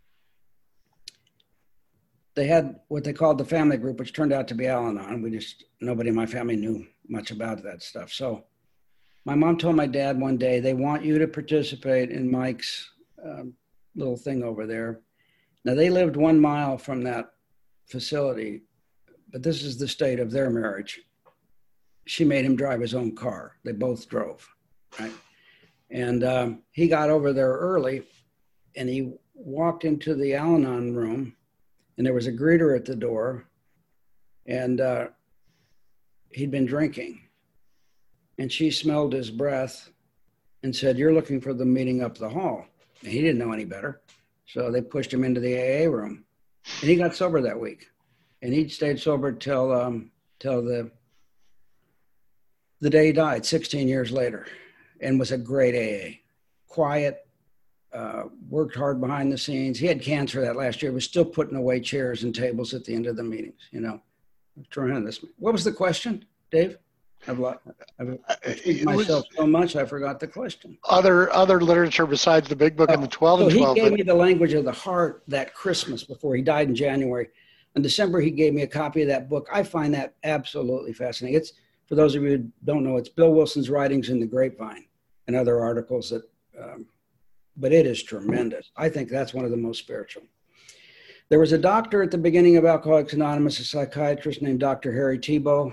they had what they called the family group, which turned out to be Al-Anon. Nobody in my family knew much about that stuff. So my mom told my dad one day, they want you to participate in Mike's little thing over there. Now, they lived 1 mile from that facility, but this is the state of their marriage. She made him drive his own car. They both drove, right? And he got over there early, and he walked into the Al-Anon room, and there was a greeter at the door, and he'd been drinking. And she smelled his breath and said, "You're looking for the meeting up the hall." And he didn't know any better. So they pushed him into the AA room. And he got sober that week. And he stayed sober till the day he died, 16 years later, and was a great AA. Quiet, worked hard behind the scenes. He had cancer that last year, was still putting away chairs and tables at the end of the meetings, you know. Tremendous. What was the question, Dave? I've myself so much I forgot the question. Other literature besides the Big Book and the 12 and 12. So he gave me the Language of the Heart that Christmas before he died in January. In December, he gave me a copy of that book. I find that absolutely fascinating. It's, for those of you who don't know, it's Bill Wilson's writings in the Grapevine and other articles that, but it is tremendous. I think that's one of the most spiritual. There was a doctor at the beginning of Alcoholics Anonymous, a psychiatrist named Dr. Harry Tebow,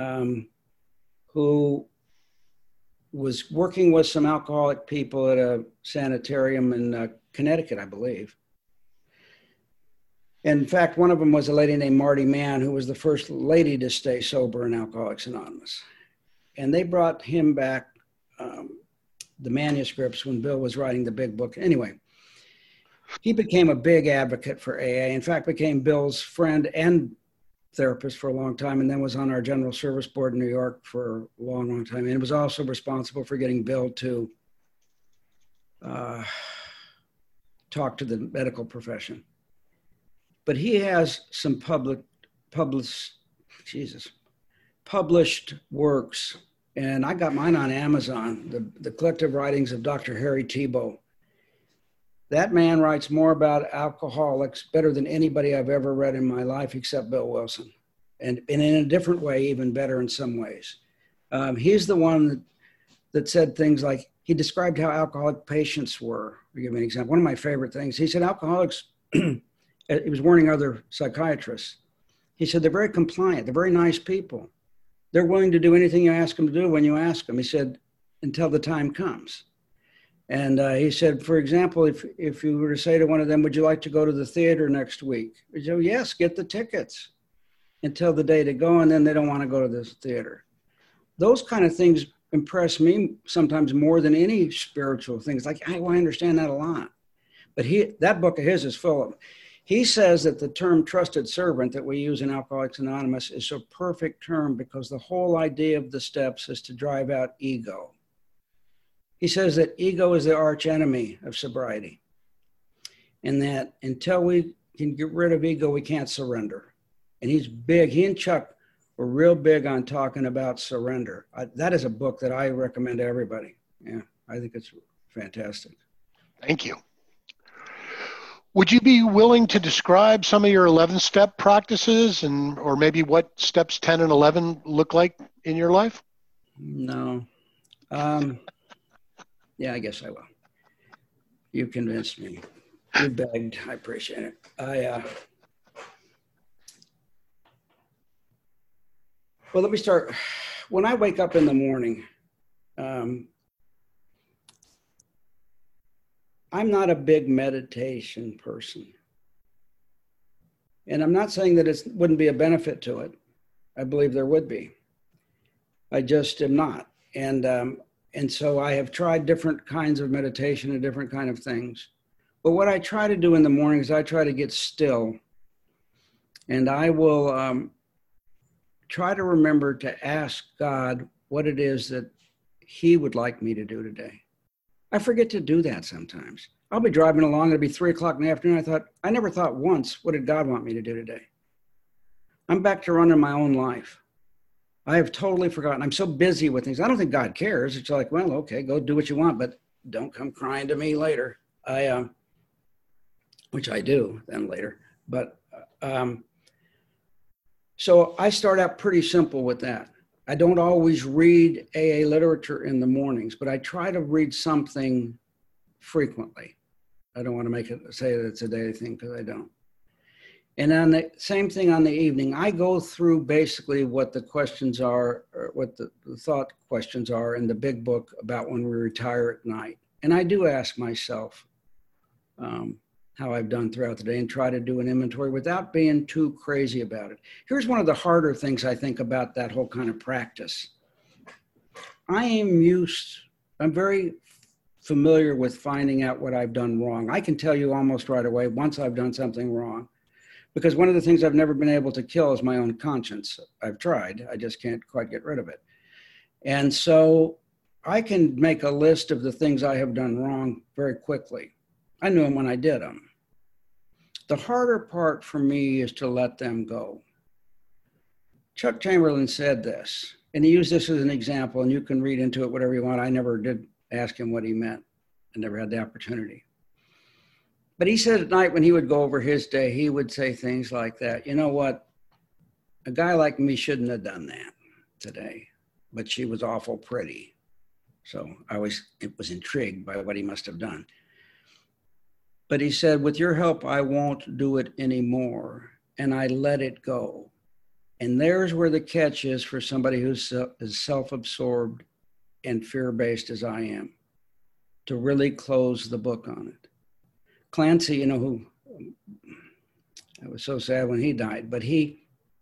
who was working with some alcoholic people at a sanitarium in Connecticut, I believe. In fact, one of them was a lady named Marty Mann, who was the first lady to stay sober in Alcoholics Anonymous. And they brought him back the manuscripts when Bill was writing the Big Book. Anyway, he became a big advocate for AA. In fact, became Bill's friend and therapist for a long time, and then was on our general service board in New York for a long, long time. And was also responsible for getting Bill to talk to the medical profession. But he has some published works, and I got mine on Amazon, the collective writings of Dr. Harry Tebow. That man writes more about alcoholics better than anybody I've ever read in my life except Bill Wilson. And in a different way, even better in some ways. He's the one that said things like, he described how alcoholic patients were. I'll give you an example. One of my favorite things. He said alcoholics, he was warning other psychiatrists. He said they're very compliant. They're very nice people. They're willing to do anything you ask them to do when you ask them. He said, until the time comes. And he said, for example, if you were to say to one of them, would you like to go to the theater next week? He'd say, yes, get the tickets until the day to go, and then they don't want to go to this theater. Those kind of things impress me sometimes more than any spiritual things. Like, I understand that a lot. But that book of his is full of, he says that the term trusted servant that we use in Alcoholics Anonymous is a perfect term because the whole idea of the steps is to drive out ego. He says that ego is the arch enemy of sobriety, and that until we can get rid of ego, we can't surrender. And he's big. He and Chuck were real big on talking about surrender. That is a book that I recommend to everybody. Yeah, I think it's fantastic. Thank you. Would you be willing to describe some of your 11-step practices or maybe what steps 10 and 11 look like in your life? No. Yeah, I guess I will. You convinced me. You begged. I appreciate it. Well, let me start. When I wake up in the morning, I'm not a big meditation person. And I'm not saying that it wouldn't be a benefit to it. I believe there would be. I just am not. And so I have tried different kinds of meditation and different kind of things. But what I try to do in the morning is I try to get still. And I will try to remember to ask God what it is that he would like me to do today. I forget to do that sometimes. I'll be driving along, it'll be 3 o'clock in the afternoon. I never thought once, what did God want me to do today? I'm back to running my own life. I have totally forgotten. I'm so busy with things. I don't think God cares. It's like, well, okay, go do what you want, but don't come crying to me later. Which I do then later. But so I start out pretty simple with that. I don't always read AA literature in the mornings, but I try to read something frequently. I don't want to say that it's a daily thing because I don't. And on the same thing on the evening, I go through basically what the questions are, or what the thought questions are in the big book about when we retire at night. And I do ask myself how I've done throughout the day and try to do an inventory without being too crazy about it. Here's one of the harder things I think about that whole kind of practice. I'm very familiar with finding out what I've done wrong. I can tell you almost right away once I've done something wrong. Because one of the things I've never been able to kill is my own conscience. I've tried, I just can't quite get rid of it. And so I can make a list of the things I have done wrong very quickly. I knew them when I did them. The harder part for me is to let them go. Chuck Chamberlain said this, and he used this as an example, and you can read into it whatever you want. I never did ask him what he meant. I never had the opportunity. But he said at night when he would go over his day, he would say things like that. You know what? A guy like me shouldn't have done that today, but she was awful pretty. So I was intrigued by what he must have done. But he said, with your help, I won't do it anymore. And I let it go. And there's where the catch is for somebody who's as self-absorbed and fear-based as I am, to really close the book on it. Clancy, who I was so sad when he died, but he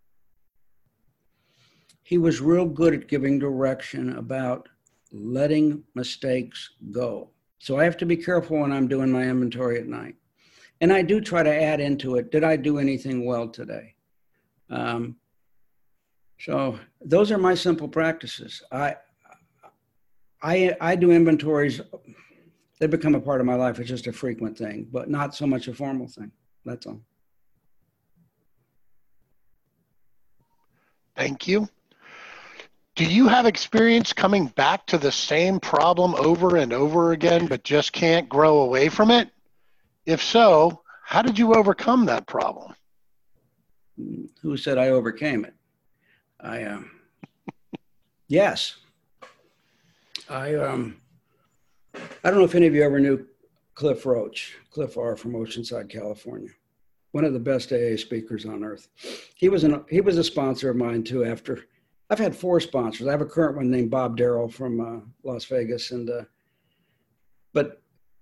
was real good at giving direction about letting mistakes go. So I have to be careful when I'm doing my inventory at night. And I do try to add into it, did I do anything well today? So those are my simple practices. I do inventories. They become a part of my life. It's just a frequent thing, but not so much a formal thing. That's all. Thank you. Do you have experience coming back to the same problem over and over again, but just can't grow away from it? If so, how did you overcome that problem? Who said I overcame it? Yes. I don't know if any of you ever knew Cliff Roach, Cliff R. from Oceanside, California. One of the best AA speakers on earth. He was a sponsor of mine too. After I've had 4 sponsors. I have a current one named Bob Darrell from Las Vegas, but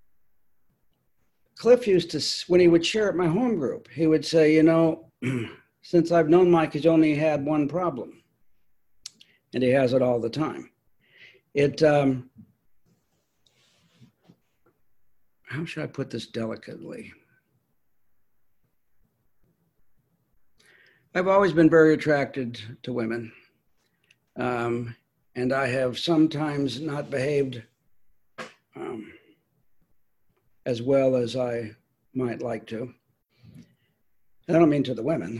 Cliff used to, when he would share at my home group, he would say, since I've known Mike, he's only had one problem, and he has it all the time. How should I put this delicately? I've always been very attracted to women, and I have sometimes not behaved as well as I might like to. And I don't mean to the women.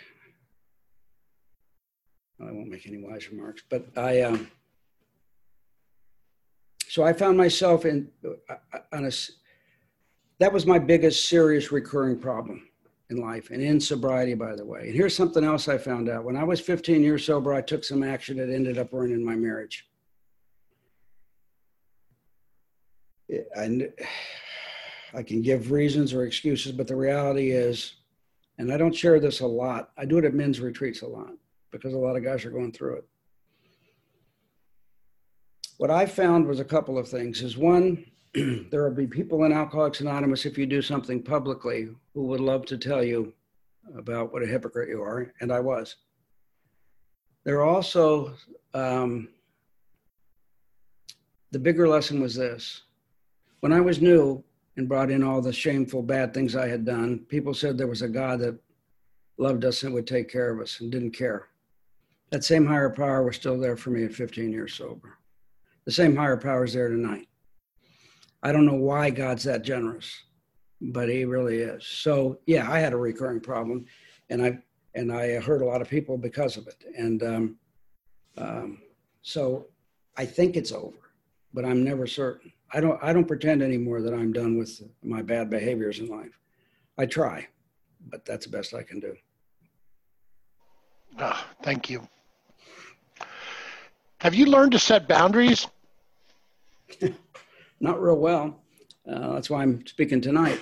I won't make any wise remarks, but so I found myself that was my biggest serious recurring problem in life, and in sobriety, by the way. And here's something else I found out. When I was 15 years sober, I took some action that ended up ruining my marriage. And I can give reasons or excuses, but the reality is, and I don't share this a lot, I do it at men's retreats a lot because a lot of guys are going through it. What I found was a couple of things. Is one, there will be people in Alcoholics Anonymous, if you do something publicly, who would love to tell you about what a hypocrite you are, and I was. There are also, the bigger lesson was this. When I was new and brought in all the shameful bad things I had done, people said there was a God that loved us and would take care of us and didn't care. That same higher power was still there for me at 15 years sober. The same higher power is there tonight. I don't know why God's that generous, but he really is. So yeah, I had a recurring problem, and I hurt a lot of people because of it. And so I think it's over, but I'm never certain. I don't pretend anymore that I'm done with my bad behaviors in life. I try, but that's the best I can do. Thank you. Have you learned to set boundaries? Not real well. That's why I'm speaking tonight.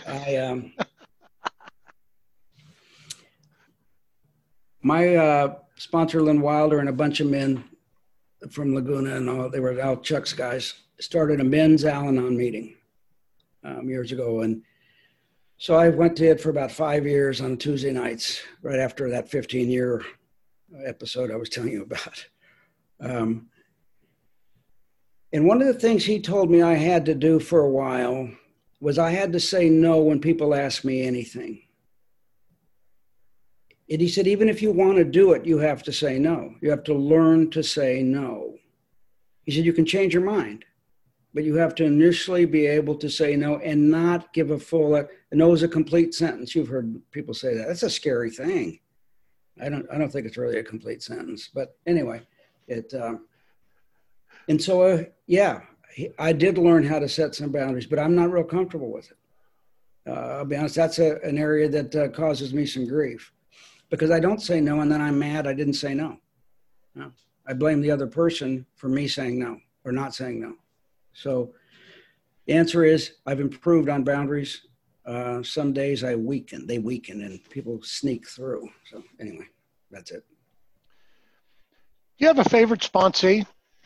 My sponsor, Lynn Wilder, and a bunch of men from Laguna and all, they were Al Chuck's guys, started a men's Al-Anon meeting years ago. And so I went to it for about 5 years on Tuesday nights, right after that 15-year episode I was telling you about. And one of the things he told me I had to do for a while was I had to say no when people asked me anything. And he said, even if you want to do it, you have to say no. You have to learn to say no. He said, you can change your mind, but you have to initially be able to say no and not give a full, no is a complete sentence. You've heard people say that. That's a scary thing. I don't think it's really a complete sentence, but anyway, and so, yeah, I did learn how to set some boundaries, but I'm not real comfortable with it. I'll be honest, that's an area that causes me some grief because I don't say no and then I'm mad I didn't say no. No. I blame the other person for me saying no or not saying no. So the answer is I've improved on boundaries. Some days they weaken and people sneak through. So anyway, that's it. Do you have a favorite sponsee?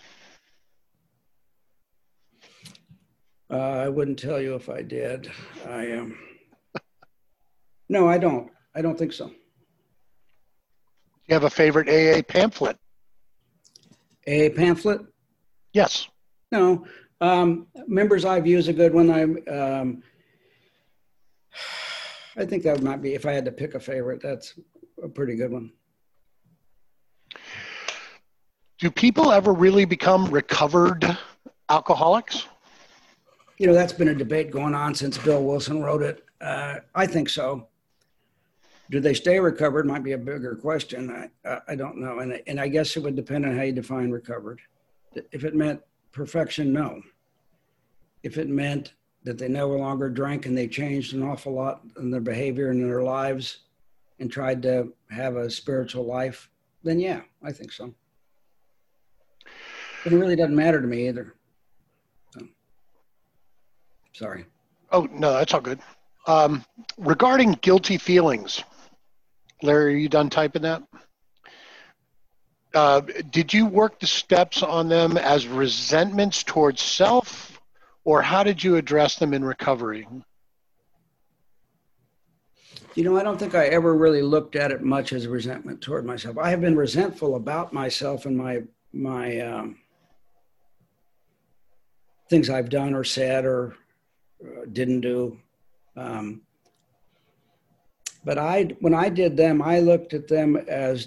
I wouldn't tell you if I did. No, I don't. I don't think so. Do you have a favorite AA pamphlet? A pamphlet? Yes. No. Members I've used a good one. I think that might be, if I had to pick a favorite, that's a pretty good one. Do people ever really become recovered alcoholics? You know, that's been a debate going on since Bill Wilson wrote it. I think so. Do they stay recovered might be a bigger question. I don't know. And I guess it would depend on how you define recovered. If it meant perfection, no. If it meant that they no longer drank and they changed an awful lot in their behavior and in their lives and tried to have a spiritual life, then yeah, I think so. But it really doesn't matter to me either. So. Sorry. Oh, no, that's all good. Regarding guilty feelings, Larry, are you done typing that? Did you work the steps on them as resentments towards self, or how did you address them in recovery? I don't think I ever really looked at it much as resentment toward myself. I have been resentful about myself and my things I've done or said or didn't do. But when I did them, I looked at them as,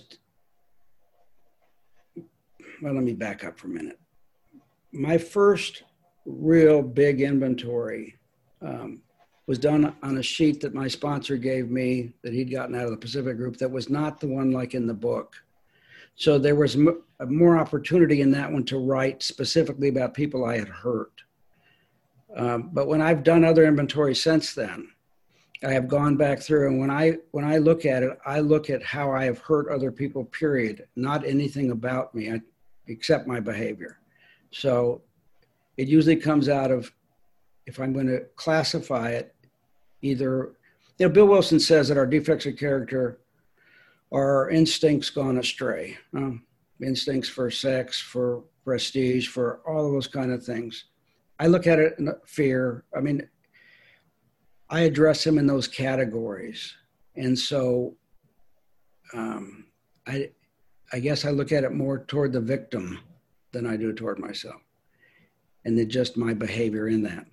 well, let me back up for a minute. My first real big inventory was done on a sheet that my sponsor gave me that he'd gotten out of the Pacific Group that was not the one like in the book. So there was more opportunity in that one to write specifically about people I had hurt. But when I've done other inventory since then, I have gone back through, and when I look at it, I look at how I have hurt other people, period, not anything about me except my behavior. So it usually comes out of, if I'm going to classify it, either, Bill Wilson says that our defects of character are our instincts gone astray. Instincts for sex, for prestige, for all of those kind of things. I look at it in fear. I mean, I address him in those categories. And so I guess I look at it more toward the victim than I do toward myself. And then just my behavior in that.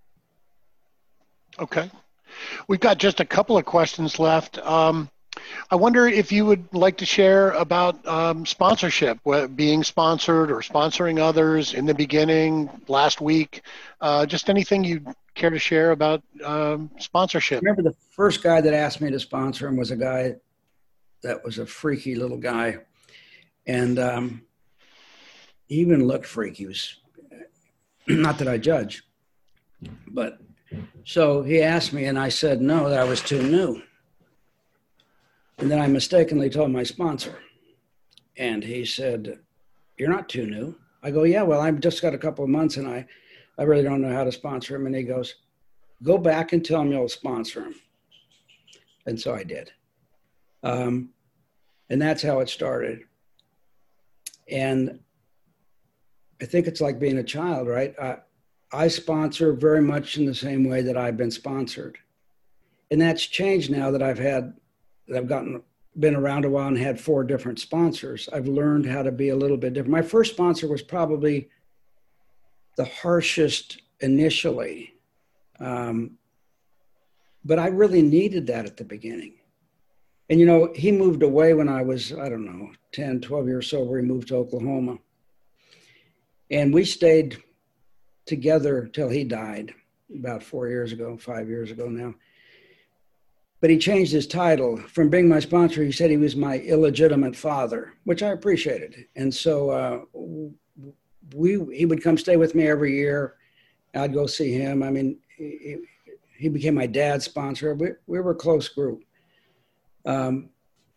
Okay. We've got just a couple of questions left. I wonder if you would like to share about sponsorship, being sponsored or sponsoring others in the beginning, last week, just anything you'd care to share about sponsorship. I remember the first guy that asked me to sponsor him was a guy that was a freaky little guy. And he even looked freaky. He was, not that I judge, but so he asked me and I said no, that I was too new. And then I mistakenly told my sponsor. And he said, "You're not too new." I go, "Yeah, well, I've just got a couple of months and I really don't know how to sponsor him." And he goes, "Go back and tell him you'll sponsor him." And so I did. And that's how it started. And I think it's like being a child, right? I sponsor very much in the same way that I've been sponsored. And that's changed now that I've been around a while and had 4 different sponsors. I've learned how to be a little bit different. My first sponsor was probably the harshest initially. But I really needed that at the beginning. And, he moved away when I was, 10, 12 years sober. He moved to Oklahoma. And we stayed together till he died about 5 years ago now. But he changed his title. From being my sponsor, he said he was my illegitimate father, which I appreciated. And so he would come stay with me every year. I'd go see him. I mean, he became my dad's sponsor. We were a close group. The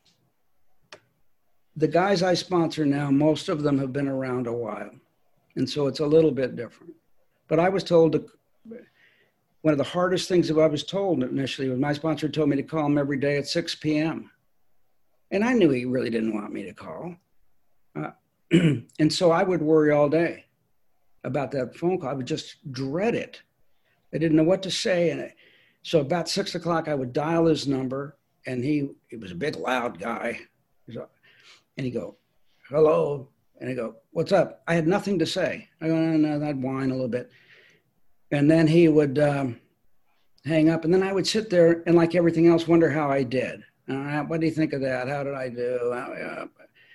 guys I sponsor now, most of them have been around a while. And so it's a little bit different. But I was told one of the hardest things that I was told initially was my sponsor told me to call him every day at 6 p.m. And I knew he really didn't want me to call. And so I would worry all day about that phone call. I would just dread it. I didn't know what to say. And so about 6 o'clock, I would dial his number. And he was a big, loud guy. And he'd go, "Hello." And he'd go, "What's up?" I had nothing to say. I go, "No," I'd whine a little bit. And then he would hang up. And then I would sit there and, like everything else, wonder how I did. What do you think of that? How did I do?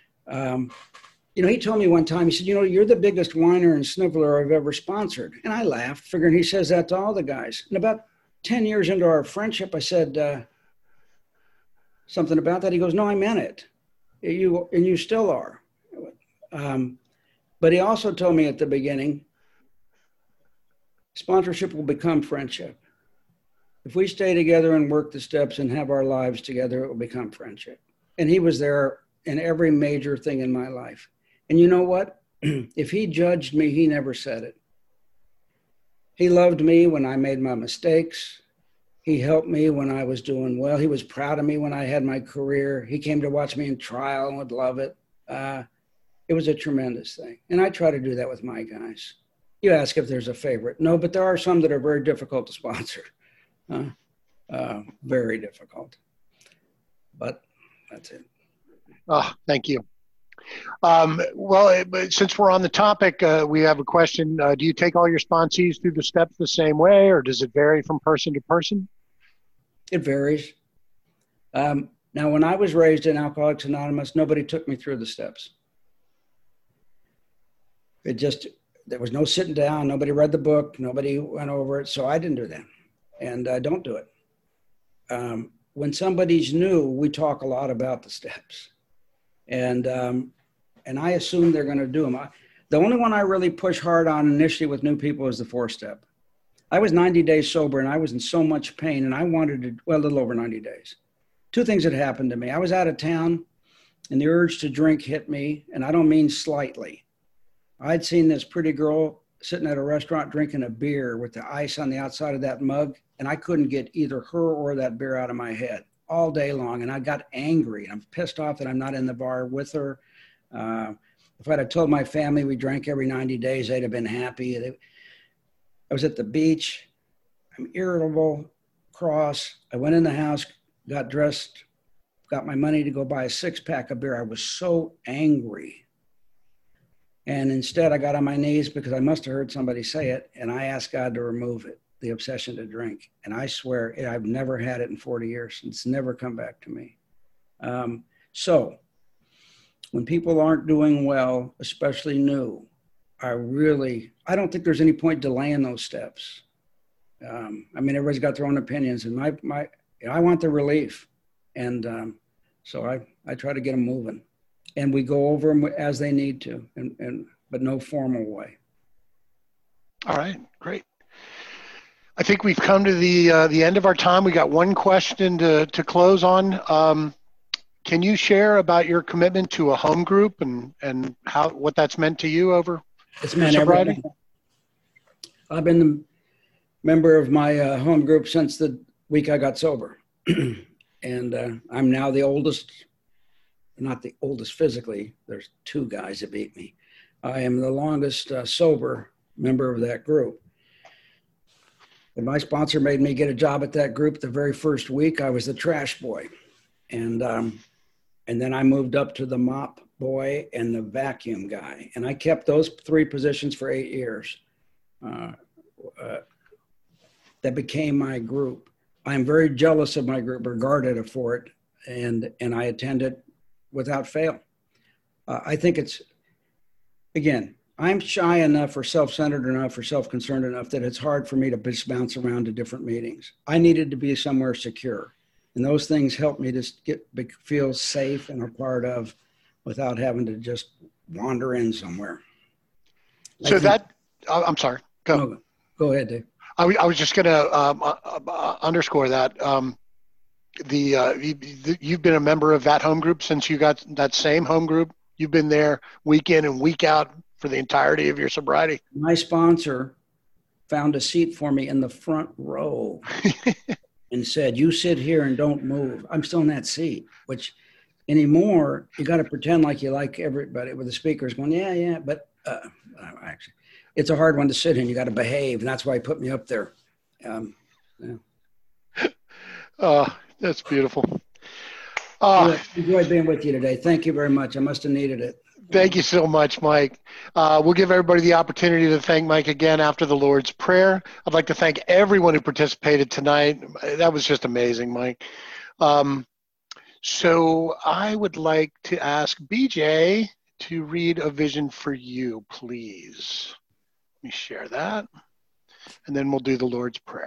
He told me one time, he said, "You're the biggest whiner and sniveler I've ever sponsored." And I laughed, figuring he says that to all the guys. And about 10 years into our friendship, I said something about that. He goes, "No, I meant it. You still are." But he also told me at the beginning, sponsorship will become friendship. If we stay together and work the steps and have our lives together, it will become friendship. And he was there in every major thing in my life. And you know what? If he judged me, he never said it. He loved me when I made my mistakes. He helped me when I was doing well. He was proud of me when I had my career. He came to watch me in trial and would love it. It was a tremendous thing. And I try to do that with my guys. You ask if there's a favorite. No, but there are some that are very difficult to sponsor. Very difficult. But that's it. Oh, thank you. But since we're on the topic, we have a question. Do you take all your sponsees through the steps the same way, or does it vary from person to person? It varies. Now, when I was raised in Alcoholics Anonymous, nobody took me through the steps. There was no sitting down. Nobody read the book. Nobody went over it. So I didn't do that. And I don't do it. When somebody's new, we talk a lot about the steps. And I assume they're going to do them. The only one I really push hard on initially with new people is the 4-step. I was 90 days sober and I was in so much pain and I wanted to, well, a little over 90 days. Two things had happened to me. I was out of town and the urge to drink hit me, and I don't mean slightly. I'd seen this pretty girl sitting at a restaurant drinking a beer with the ice on the outside of that mug, and I couldn't get either her or that beer out of my head all day long. And I got angry. I'm pissed off that I'm not in the bar with her. If I'd have told my family we drank every 90 days, they'd have been happy. I was at the beach. I'm irritable, cross. I went in the house, got dressed, got my money to go buy a 6-pack of beer. I was so angry. And instead I got on my knees because I must have heard somebody say it. And I asked God to remove it, the obsession to drink. And I swear I've never had it in 40 years. It's never come back to me. So when people aren't doing well, especially new, I don't think there's any point delaying those steps. I mean, everybody's got their own opinions, and I want the relief. And so I try to get them moving. And we go over them as they need to, but no formal way. All right, great. I think we've come to the end of our time. We got one question to close on. Can you share about your commitment to a home group and what that's meant to you over It's meant everything. I've been the member of my home group since the week I got sober. And I'm now the oldest, not the oldest physically. There's 2 guys that beat me. I am the longest sober member of that group. And my sponsor made me get a job at that group the very first week. I was the trash boy. And then I moved up to the mop boy and the vacuum guy. And I kept those 3 positions for 8 years. That became my group. I am very jealous of my group, regarded it for it, and I attend it without fail. I think it's, again, I'm shy enough or self-centered enough or self-concerned enough that it's hard for me to just bounce around to different meetings. I needed to be somewhere secure. And those things help me to feel safe and a part of without having to just wander in somewhere. So I'm sorry. Go ahead, Dave. I was just going to underscore that. You've been a member of that home group since you got that same home group. You've been there week in and week out for the entirety of your sobriety. My sponsor found a seat for me in the front row and said, "You sit here and don't move." I'm still in that seat, which anymore, you got to pretend like you like everybody with the speakers going, yeah. But actually, it's a hard one to sit in. You got to behave. And that's why he put me up there. Oh, that's beautiful. Enjoyed being with you today. Thank you very much. I must have needed it. Thank you so much, Mike. We'll give everybody the opportunity to thank Mike again after the Lord's Prayer. I'd like to thank everyone who participated tonight. That was just amazing, Mike. So I would like to ask BJ to read A Vision for You, please. Let me share that, and then we'll do the Lord's Prayer.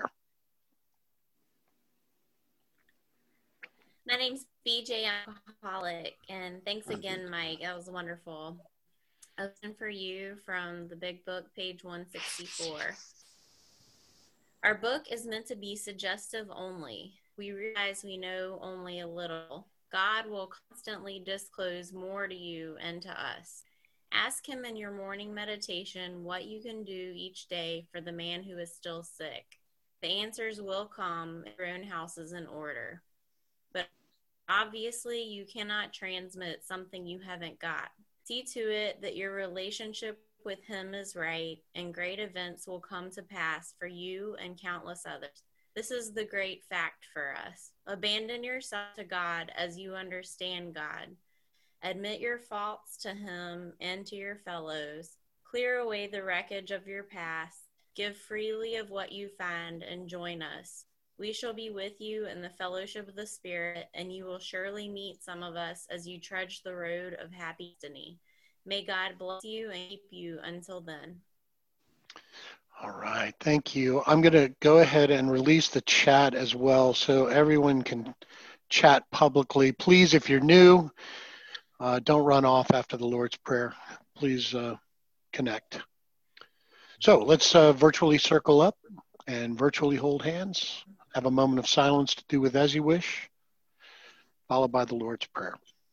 My name's BJ Alcoholic, and thanks again, Mike. That was wonderful. A Vision for You from the Big Book, page 164. Our book is meant to be suggestive only. We realize we know only a little. God will constantly disclose more to you and to us. Ask him in your morning meditation what you can do each day for the man who is still sick. The answers will come if your own house is in order. But obviously, you cannot transmit something you haven't got. See to it that your relationship with him is right, and great events will come to pass for you and countless others. This is the great fact for us. Abandon yourself to God as you understand God. Admit your faults to him and to your fellows. Clear away the wreckage of your past. Give freely of what you find and join us. We shall be with you in the fellowship of the Spirit, and you will surely meet some of us as you trudge the road of happy destiny. May God bless you and keep you until then. All right, thank you. I'm going to go ahead and release the chat as well so everyone can chat publicly. Please, if you're new, don't run off after the Lord's Prayer. Please connect. So let's virtually circle up and virtually hold hands. Have a moment of silence to do with as you wish, followed by the Lord's Prayer.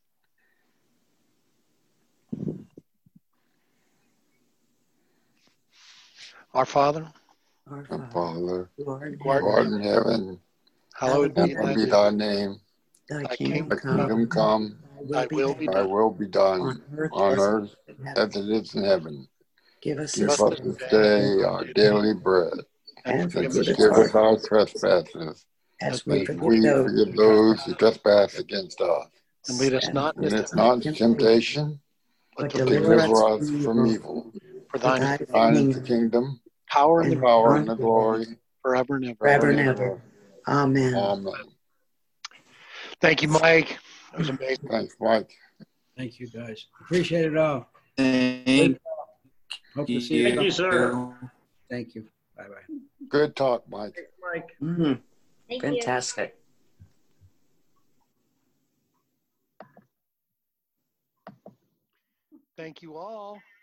Our Father, Our Father, who who art art in heaven, hallowed be hallowed be thy thy name. Thy Thy kingdom Thy come, kingdom come, Thy will be thy done will be done on earth on as earth it is in as heaven. it is in heaven. Give us Give this us day this day our daily bread, and and forgive and us forgive forgive us us our trespasses, as our we as trespasses, forgive we those forgive who those trespass who trespass against us. and lead us and not And into it's not not temptation, temptation, temptation, but but but deliver deliver us us deliver from us from evil. evil. for For thine is thine the is the Thine is the kingdom kingdom, power and and the the the power, honor and the glory, forever and ever. forever forever and and ever. ever. Amen. Amen. Thank you, Mike. That was amazing. Thanks, Mike. Thank you, guys. Appreciate it all. Thank Hope to see you. Thank you, sir. Thank you. Bye-bye. Good talk, Mike. Mike. Mhm. Thank you. Fantastic. Thank you all.